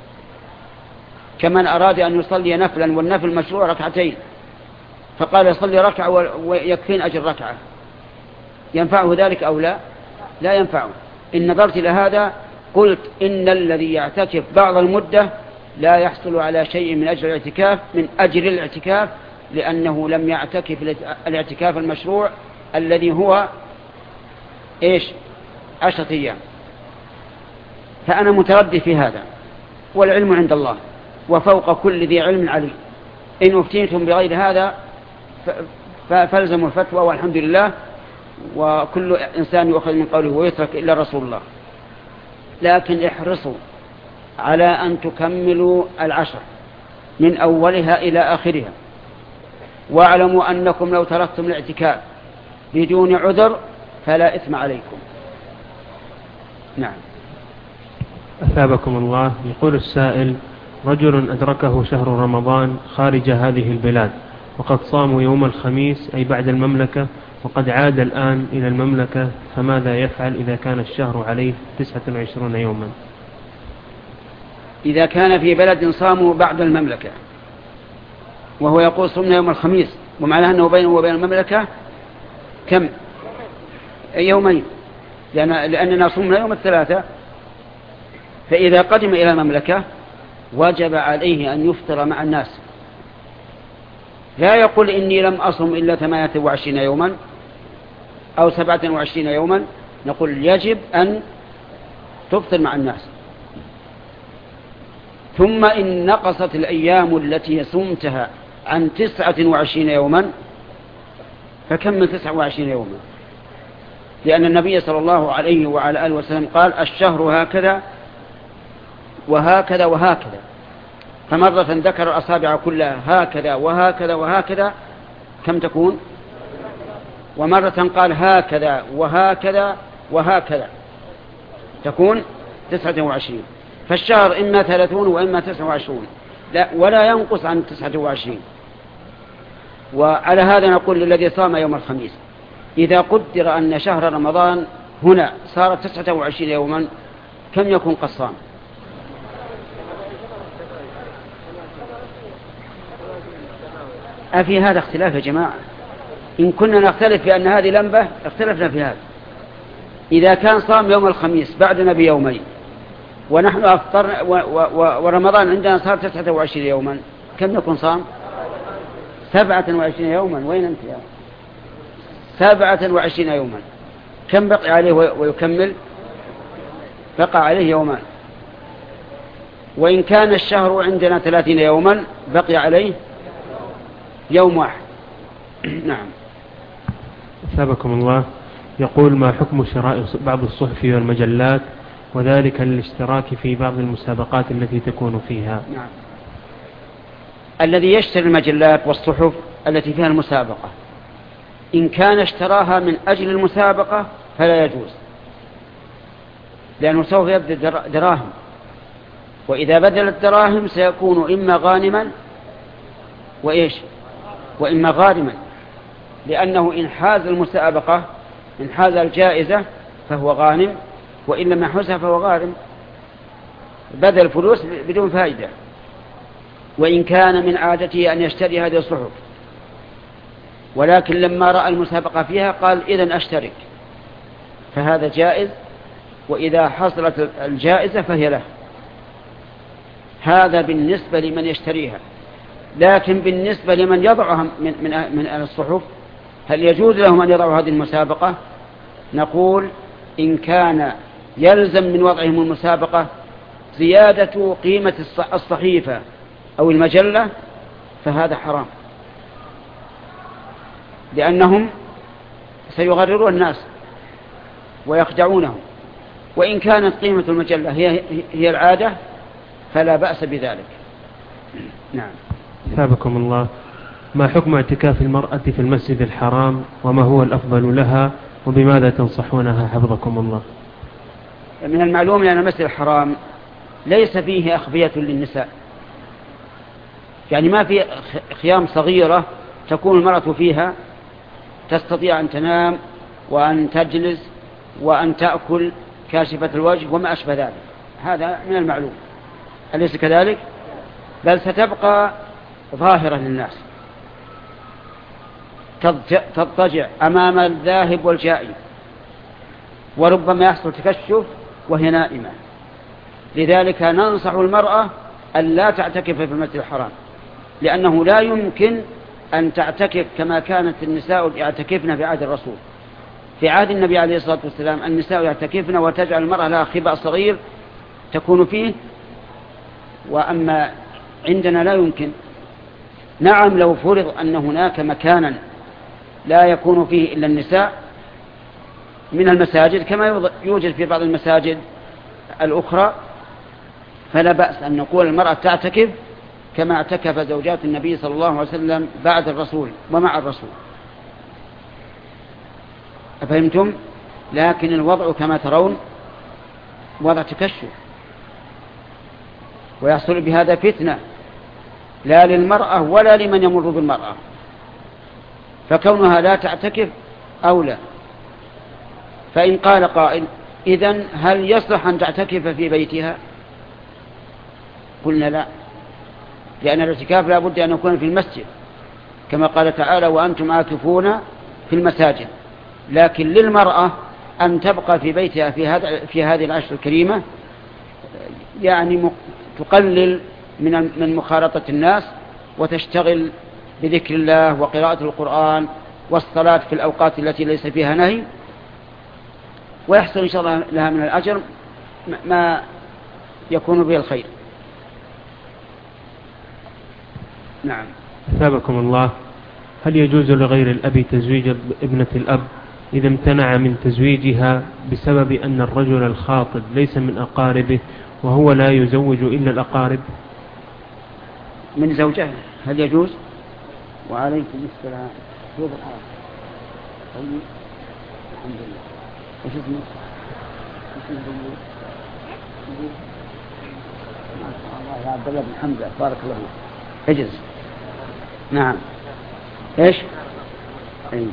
كمن أراد أن يصلي نفلا والنفل مشروع ركعتين فقال يصلي ركعة ويكفين أجر ركعة، ينفعه ذلك أو لا؟ لا ينفعه. إن نظرت إلى هذا قلت إن الذي يعتكف بعض المدة لا يحصل على شيء من أجر الاعتكاف من أجر الاعتكاف لأنه لم يعتكف الاعتكاف المشروع الذي هو إيش؟ عشرة أيام. فأنا متردد في هذا، والعلم عند الله وفوق كل ذي علم عليم. إن افتيتم بغير هذا فالزموا الفتوى والحمد لله، وكل إنسان يؤخذ من قوله ويترك إلا رسول الله. لكن احرصوا على أن تكملوا العشر من أولها إلى آخرها، واعلموا أنكم لو تركتم الاعتكاف بدون عذر فلا إثم عليكم. نعم. أثابكم الله. يقول السائل رجل أدركه شهر رمضان خارج هذه البلاد وقد صاموا يوم الخميس أي بعد المملكة، وقد عاد الآن إلى المملكة، فماذا يفعل إذا كان الشهر عليه تسعة وعشرين يوما؟ إذا كان في بلد صاموا بعد المملكة وهو يقول صمنا يوم الخميس، ومعناه أنه بينه وبين المملكة كم؟ يومين، لأن لأننا صمنا يوم الثلاثاء. فإذا قدم إلى المملكة وجب عليه أن يفطر مع الناس، لا يقول إني لم أصم إلا ثمانية وعشرين يوما أو سبعة وعشرين يوما، نقول يجب أن تفطر مع الناس. ثم إن نقصت الأيام التي صمتها عن تسعة وعشرين يوما فكمل تسعة وعشرين يوما، لأن النبي صلى الله عليه وعلى آله وسلم قال الشهر هكذا وهكذا وهكذا، فمرة ذكر الأصابع كلها هكذا وهكذا وهكذا كم تكون؟ ومرة قال هكذا وهكذا وهكذا تكون تسعة وعشرين. فالشهر إما ثلاثون وإما تسعة وعشرون، لا ولا ينقص عن تسعة وعشرين. وعلى هذا نقول للذي صام يوم الخميس إذا قدر أن شهر رمضان هنا صار تسعة وعشرين يوما كم يكون قصام؟ أفي هذا اختلاف يا جماعة؟ إن كنا نختلف بأن هذه لمبة اختلفنا في هذا. إذا كان صام يوم الخميس بعدنا بيومين ونحن أفطرنا ورمضان عندنا صار تسعة وعشرين يوما كم يكون صام؟ سبعة وعشرين يوما. وين أنت يا سبعة وعشرين يوما كم بقي عليه ويكمل؟ بقى عليه يومان. وإن كان الشهر عندنا ثلاثين يوما بقي عليه يوم واحد. نعم. أثابكم الله. يقول ما حكم شراء بعض الصحف والمجلات وذلك للاشتراك في بعض المسابقات التي تكون فيها؟ نعم. الذي يشتري المجلات والصحف التي فيها المسابقة إن كان اشتراها من أجل المسابقة فلا يجوز، لأنه سوف يبذل دراهم، وإذا بذل الدراهم سيكون إما غانما وإيش وإما غارما، لأنه إن حاز المسابقة إن حاز الجائزة فهو غانم، وإن لم يحوزها فهو غارم، بذل فلوس بدون فائدة. وإن كان من عادته أن يشتري هذه الصحف ولكن لما رأى المسابقة فيها قال إذن أشترك، فهذا جائز، وإذا حصلت الجائزة فهي له. هذا بالنسبة لمن يشتريها. لكن بالنسبة لمن يضعها من, من, من الصحف هل يجوز لهم أن يضعوا هذه المسابقة؟ نقول إن كان يلزم من وضعهم المسابقة زيادة قيمة الصحيفة أو المجلة فهذا حرام، لأنهم سيغررون الناس ويخدعونهم. وإن كانت قيمة المجلة هي, هي العادة فلا بأس بذلك. نعم. ثابكم الله. ما حكم اعتكاف المرأة في المسجد الحرام وما هو الأفضل لها وبماذا تنصحونها حفظكم الله؟ من المعلوم أن المسجد الحرام ليس فيه أخبية للنساء، يعني ما في خيام صغيرة تكون المرأة فيها تستطيع أن تنام وأن تجلس وأن تأكل كاشفة الوجه وما أشبه ذلك. هذا من المعلوم، أليس كذلك؟ بل ستبقى ظاهرة للناس تضطجع أمام الذاهب والجائي، وربما يحصل تكشف وهي نائمة. لذلك ننصح المرأة أن لا تعتكف في المسجد الحرام، لأنه لا يمكن أن تعتكف كما كانت النساء يعتكفن في عهد الرسول. في عهد النبي عليه الصلاة والسلام النساء يعتكفن وتجعل المرأة لها خباء صغير تكون فيه، وأما عندنا لا يمكن. نعم لو فرض أن هناك مكانا لا يكون فيه إلا النساء من المساجد كما يوجد في بعض المساجد الأخرى فلا بأس أن نقول المرأة تعتكف كما اعتكف زوجات النبي صلى الله عليه وسلم بعد الرسول ومع الرسول. أفهمتم؟ لكن الوضع كما ترون وضع تكشف، ويحصل بهذا فتنة لا للمرأة ولا لمن يمر بالمرأة، فكونها لا تعتكف أولى. فإن قال قائل إذن هل يصلح أن تعتكف في بيتها؟ قلنا لا، لأن الاعتكاف لا بد أن يكون في المسجد كما قال تعالى وأنتم عاكفون في المساجد، لكن للمرأة أن تبقى في بيتها في, هذا في هذه العشر الكريمة، يعني تقلل من من مخالطة الناس وتشتغل بذكر الله وقراءة القرآن والصلاة في الأوقات التي ليس فيها نهي، ويحصل إن شاء الله لها من الأجر ما يكون به الخير. نعم. أثابكم الله. هل يجوز لغير الأب تزويج ابنة الأب إذا امتنع من تزويجها بسبب أن الرجل الخاطب ليس من أقاربه وهو لا يزوج إلا الأقارب؟ من زوجها هل يجوز؟ وعليكم السلام. الحمد لله. وش اسمه؟ ما شاء الله يا عبد الله بن حمزة بارك الله فيك. اجلس. نعم. ايش؟ أي.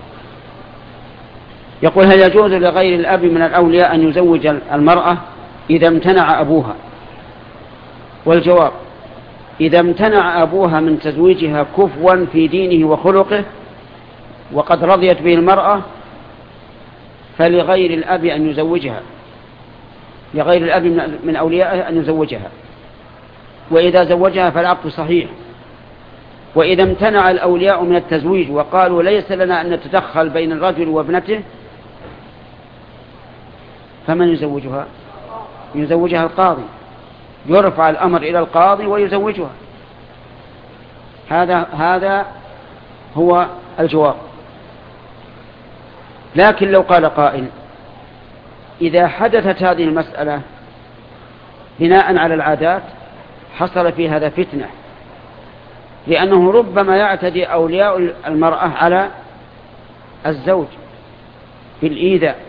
يقول هل يجوز لغير الأب من الأولياء أن يزوج المرأة إذا امتنع أبوها؟ والجواب إذا امتنع أبوها من تزويجها كفوا في دينه وخلقه وقد رضيت به المرأة فلغير الأب أن يزوجها، لغير الأب من أوليائه أن يزوجها، وإذا زوجها فالعقد صحيح. وإذا امتنع الأولياء من التزويج وقالوا ليس لنا أن نتدخل بين الرجل وابنته فمن يزوجها؟ يزوجها القاضي، يرفع الأمر إلى القاضي ويزوجها. هذا هذا هو الجواب. لكن لو قال قائل إذا حدثت هذه المسألة بناء على العادات حصل في هذا فتنة، لأنه ربما يعتدي أولياء المرأة على الزوج بالإيذاء،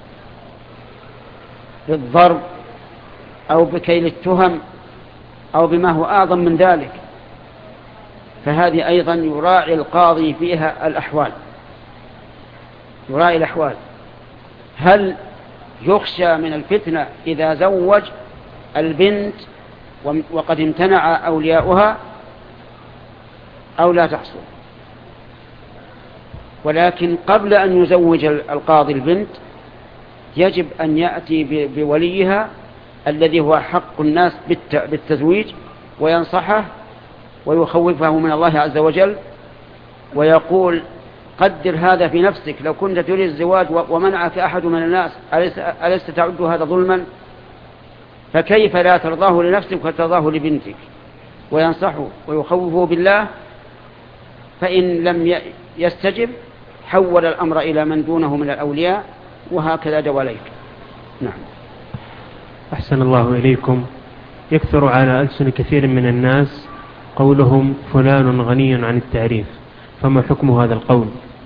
بالضرب، أو بكيل التهم، أو بما هو أعظم من ذلك، فهذه أيضا يراعي القاضي فيها الأحوال، يراعي الأحوال. هل يخشى من الفتنة إذا زوج البنت وقد امتنع أولياؤها أو لا تحصل؟ ولكن قبل أن يزوج القاضي البنت يجب أن يأتي بوليها الذي هو حق الناس بالتزويج وينصحه ويخوفه من الله عز وجل، ويقول قدر هذا في نفسك، لو كنت تريد الزواج ومنعك أحد من الناس ألست تعد هذا ظلما؟ فكيف لا ترضاه لنفسك وترضاه لبنتك؟ وينصحه ويخوفه بالله، فإن لم يستجب حول الأمر إلى من دونه من الأولياء، وهكذا دواليك. نعم. أحسن الله إليكم. يكثر على ألسن كثير من الناس قولهم فلان غني عن التعريف، فما حكم هذا القول؟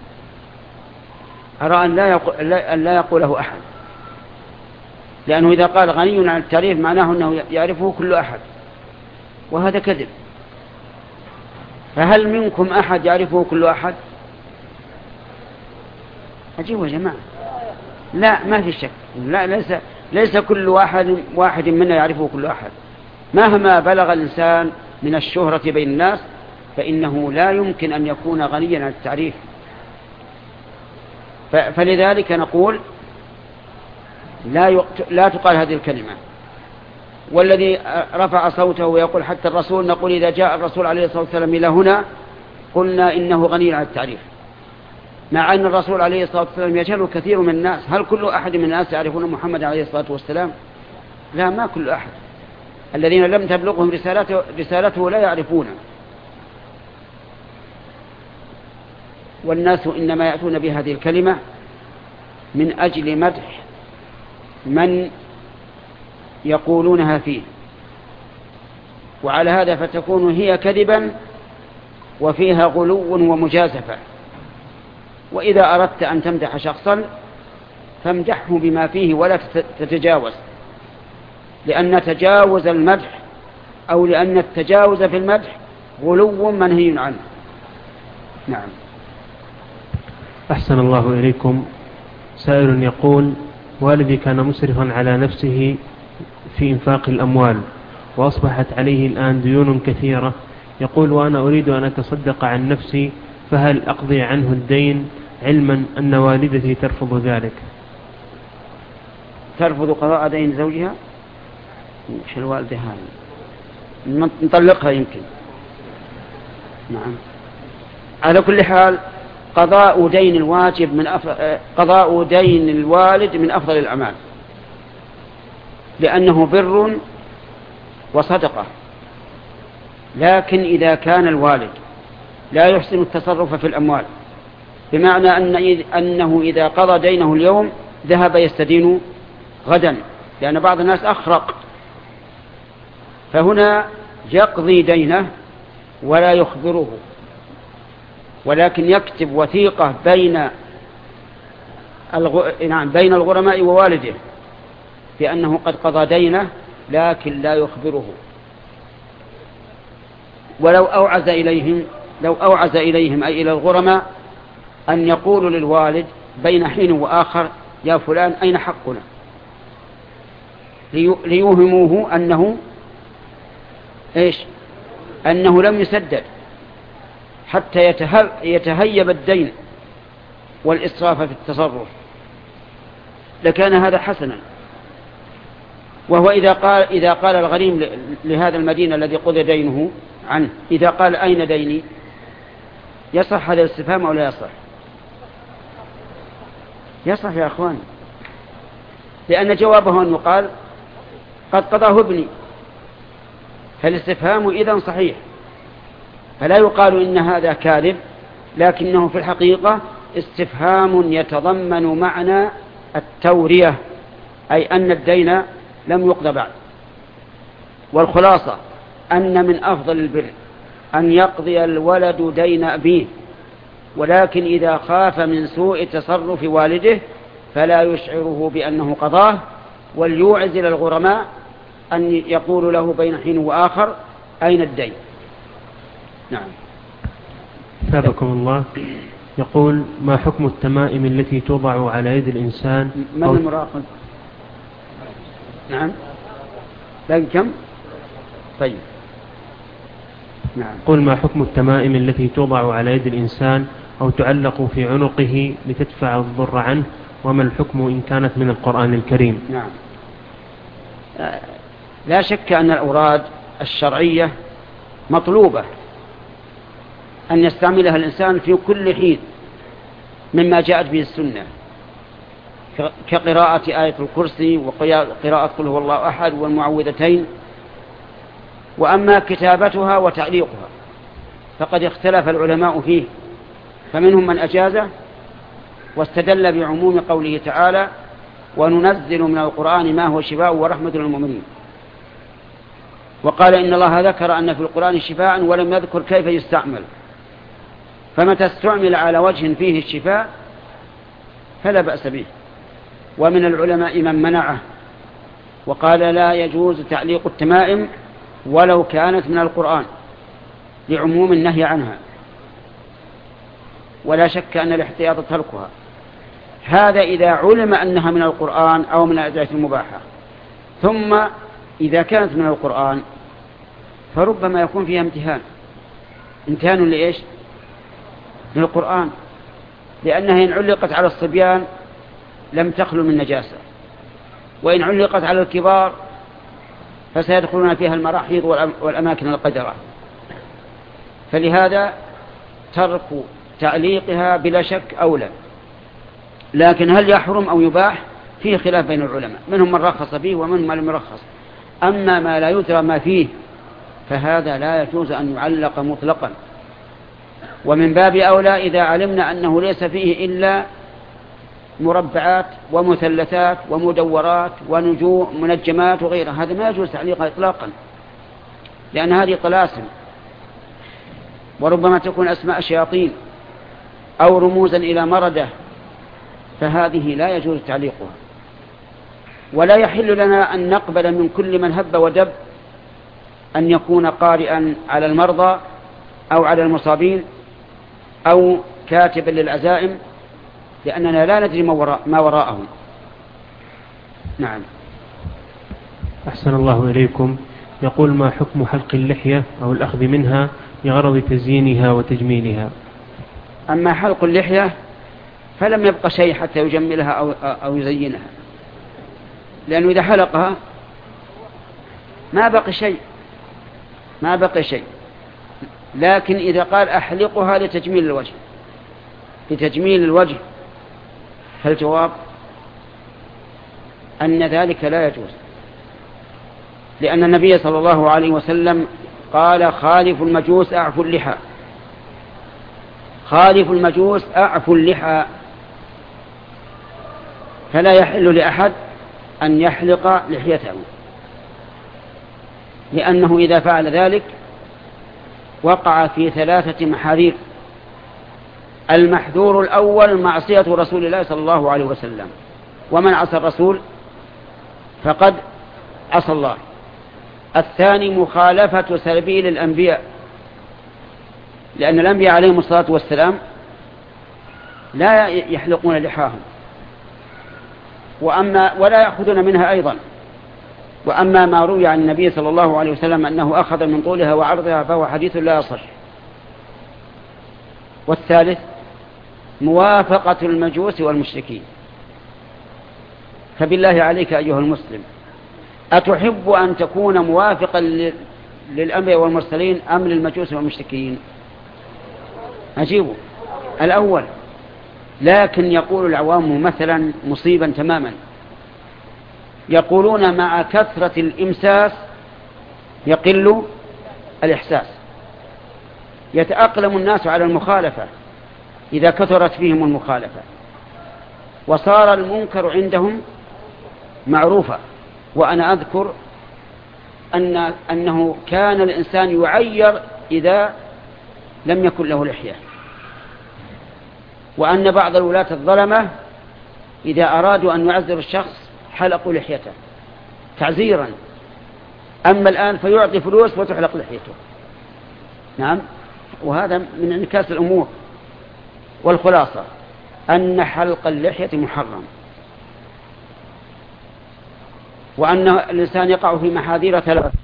أرى أن لا, يقول أن لا يقوله أحد، لأنه إذا قال غني عن التعريف معناه أنه يعرفه كل أحد، وهذا كذب. فهل منكم أحد يعرفه كل أحد؟ أجيبوا يا جماعة. لا، ما في شك. لا، ليس ليس كل واحد واحد منا يعرفه كل أحد. مهما بلغ الإنسان من الشهرة بين الناس فإنه لا يمكن أن يكون غنيا عن التعريف. فلذلك نقول لا لا تقال هذه الكلمة. والذي رفع صوته ويقول حتى الرسول، نقول إذا جاء الرسول عليه الصلاة والسلام إلى هنا قلنا إنه غني عن التعريف، مع أن الرسول عليه الصلاة والسلام يجهله كثير من الناس. هل كل أحد من الناس يعرفون محمد عليه الصلاة والسلام؟ لا، ما كل أحد. الذين لم تبلغهم رسالته, رسالته لا يعرفونه. والناس إنما يأتون بهذه الكلمة من أجل مدح من يقولونها فيه، وعلى هذا فتكون هي كذبا وفيها غلو ومجازفة. وإذا أردت أن تمدح شخصا فامدحه بما فيه ولا تتجاوز، لأن تجاوز المدح أو لأن التجاوز في المدح غلو منهي عنه. نعم. أحسن الله إليكم. سائل يقول والدي كان مسرفا على نفسه في إنفاق الأموال، وأصبحت عليه الآن ديون كثيرة، يقول: وأنا أريد أن أتصدق عن نفسي، فهل أقضي عنه الدين علما أن والدتي ترفض ذلك؟ ترفض قضاء دين زوجها؟ مش الوالدة هذه، نطلقها يمكن. نعم. على كل حال قضاء دين الواجب من أفضل، قضاء دين الوالد من أفضل الأعمال، لأنه بر وصدقة. لكن إذا كان الوالد لا يحسن التصرف في الأموال، بمعنى أن أنه إذا قضى دينه اليوم ذهب يستدين غدا، لأن بعض الناس أخرق، فهنا يقضي دينه ولا يخبره، ولكن يكتب وثيقة بين الغ... نعم بين الغرماء ووالده بأنه قد قضى دينه، لكن لا يخبره. ولو أوعز إليهم لو أوعز إليهم أي إلى الغرماء أن يقولوا للوالد بين حين وآخر: يا فلان أين حقنا؟ لي... ليوهموه أنه إيش؟ أنه لم يسدد، حتى يتهيب الدين والإسراف في التصرف، لكان هذا حسنا. وهو إذا قال, إذا قال الغريم لهذا المدين الذي قضي دينه عنه، إذا قال: أين ديني؟ يصح هذا الاستفهام أو لا يصح؟ يصح يا أخوان، لأن جوابه أن يقال: قد قضاه ابني. فالاستفهام إذن صحيح، فلا يقال إن هذا كاذب، لكنه في الحقيقة استفهام يتضمن معنى التورية، أي أن الدين لم يقضى بعد. والخلاصة أن من أفضل البر أن يقضي الولد دين أبيه، ولكن إذا خاف من سوء تصرف والده فلا يشعره بأنه قضاه، وليوعز إلى الغرماء أن يقول له بين حين وآخر: أين الدين؟ نعم. ثابكم الله. يقول: ما حكم التمائم التي توضع على يد الإنسان؟ من المراقب؟ نعم. لكن كم؟ طيب. نعم. قل: ما حكم التمائم التي توضع على يد الإنسان أو تعلق في عنقه لتدفع الضر عنه، وما الحكم إن كانت من القرآن الكريم؟ نعم. لا شك أن الأوراد الشرعية مطلوبة أن يستعملها الإنسان في كل حين مما جاءت به السنة، كقراءة آية الكرسي وقراءة قل هو الله أحد والمعوذتين. وأما كتابتها وتعليقها فقد اختلف العلماء فيه، فمنهم من أجازه واستدل بعموم قوله تعالى: وننزل من القرآن ما هو شفاء ورحمة للمؤمنين، وقال إن الله ذكر أن في القرآن شفاء ولم يذكر كيف يستعمل، فمتى استعمل على وجه فيه الشفاء فلا بأس به. ومن العلماء من منعه وقال لا يجوز تعليق التمائم ولو كانت من القرآن لعموم النهي عنها، ولا شك أن الاحتياط تركها. هذا إذا علم أنها من القرآن أو من الأدعية المباحة. ثم إذا كانت من القرآن فربما يكون فيها امتهان امتهان لإيش؟ للقرآن، لأنها إن علقت على الصبيان لم تخلو من نجاسة، وإن علقت على الكبار فسيدخلون فيها المراحيض والأماكن القذرة. فلهذا ترك تعليقها بلا شك أولى. لكن هل يحرم أو يباح؟ فيه خلاف بين العلماء، منهم من رخص فيه ومنهم من لم يرخص. أما ما لا يدرى ما فيه فهذا لا يجوز أن يعلق مطلقا، ومن باب أولى إذا علمنا أنه ليس فيه إلا مربعات ومثلثات ومدورات ونجوم منجمات وغيرها، هذا ما يجوز تعليقها إطلاقا، لأن هذه طلاسم وربما تكون أسماء شياطين أو رموزا إلى مردة، فهذه لا يجوز تعليقها. ولا يحل لنا أن نقبل من كل من هب ودب أن يكون قارئا على المرضى أو على المصابين أو كاتبا للعزائم، لأننا لا ندري ما وراءهم. نعم. أحسن الله إليكم. يقول: ما حكم حلق اللحية أو الأخذ منها لغرض تزيينها وتجميلها؟ أما حلق اللحية فلم يبقى شيء حتى يجملها أو, أو يزينها، لأنه إذا حلقها ما بقي شيء ما بقي شيء لكن إذا قال أحلقها لتجميل الوجه لتجميل الوجه فالجواب أن ذلك لا يجوز، لأن النبي صلى الله عليه وسلم قال: خالف المجوس أعفوا اللحى خالف المجوس أعفوا اللحى. فلا يحل لأحد أن يحلق لحيته، لأنه إذا فعل ذلك وقع في ثلاثة محاذير. المحذور الأول معصية رسول الله صلى الله عليه وسلم، ومن عصى الرسول فقد عصى الله. الثاني مخالفة سبيل الأنبياء، لأن الأنبياء عليهم الصلاة والسلام لا يحلقون لحاهم وأما ولا يأخذون منها أيضا. وأما ما روي عن النبي صلى الله عليه وسلم أنه أخذ من طولها وعرضها فهو حديث لا يصح. والثالث موافقة المجوس والمشركين. فبالله عليك أيها المسلم، أتحب أن تكون موافقا للأنبياء والمرسلين أم للمجوس والمشركين؟ أجيبوا الأول. لكن يقول العوام مثلا مصيبا تماما، يقولون مع كثرة الإمساس يقل الإحساس. يتأقلم الناس على المخالفة إذا كثرت فيهم المخالفة، وصار المنكر عندهم معروفا. وأنا أذكر أن أنه كان الإنسان يعير إذا لم يكن له لحية، وأن بعض الولاة الظلمة إذا أرادوا أن يعذروا الشخص حلقوا لحيته تعزيرا. أما الآن فيعطي فلوس وتحلق لحيته. نعم، وهذا من انعكاس الأمور. والخلاصة أن حلق اللحية محرم، وأن الإنسان يقع في محاذير ثلاث: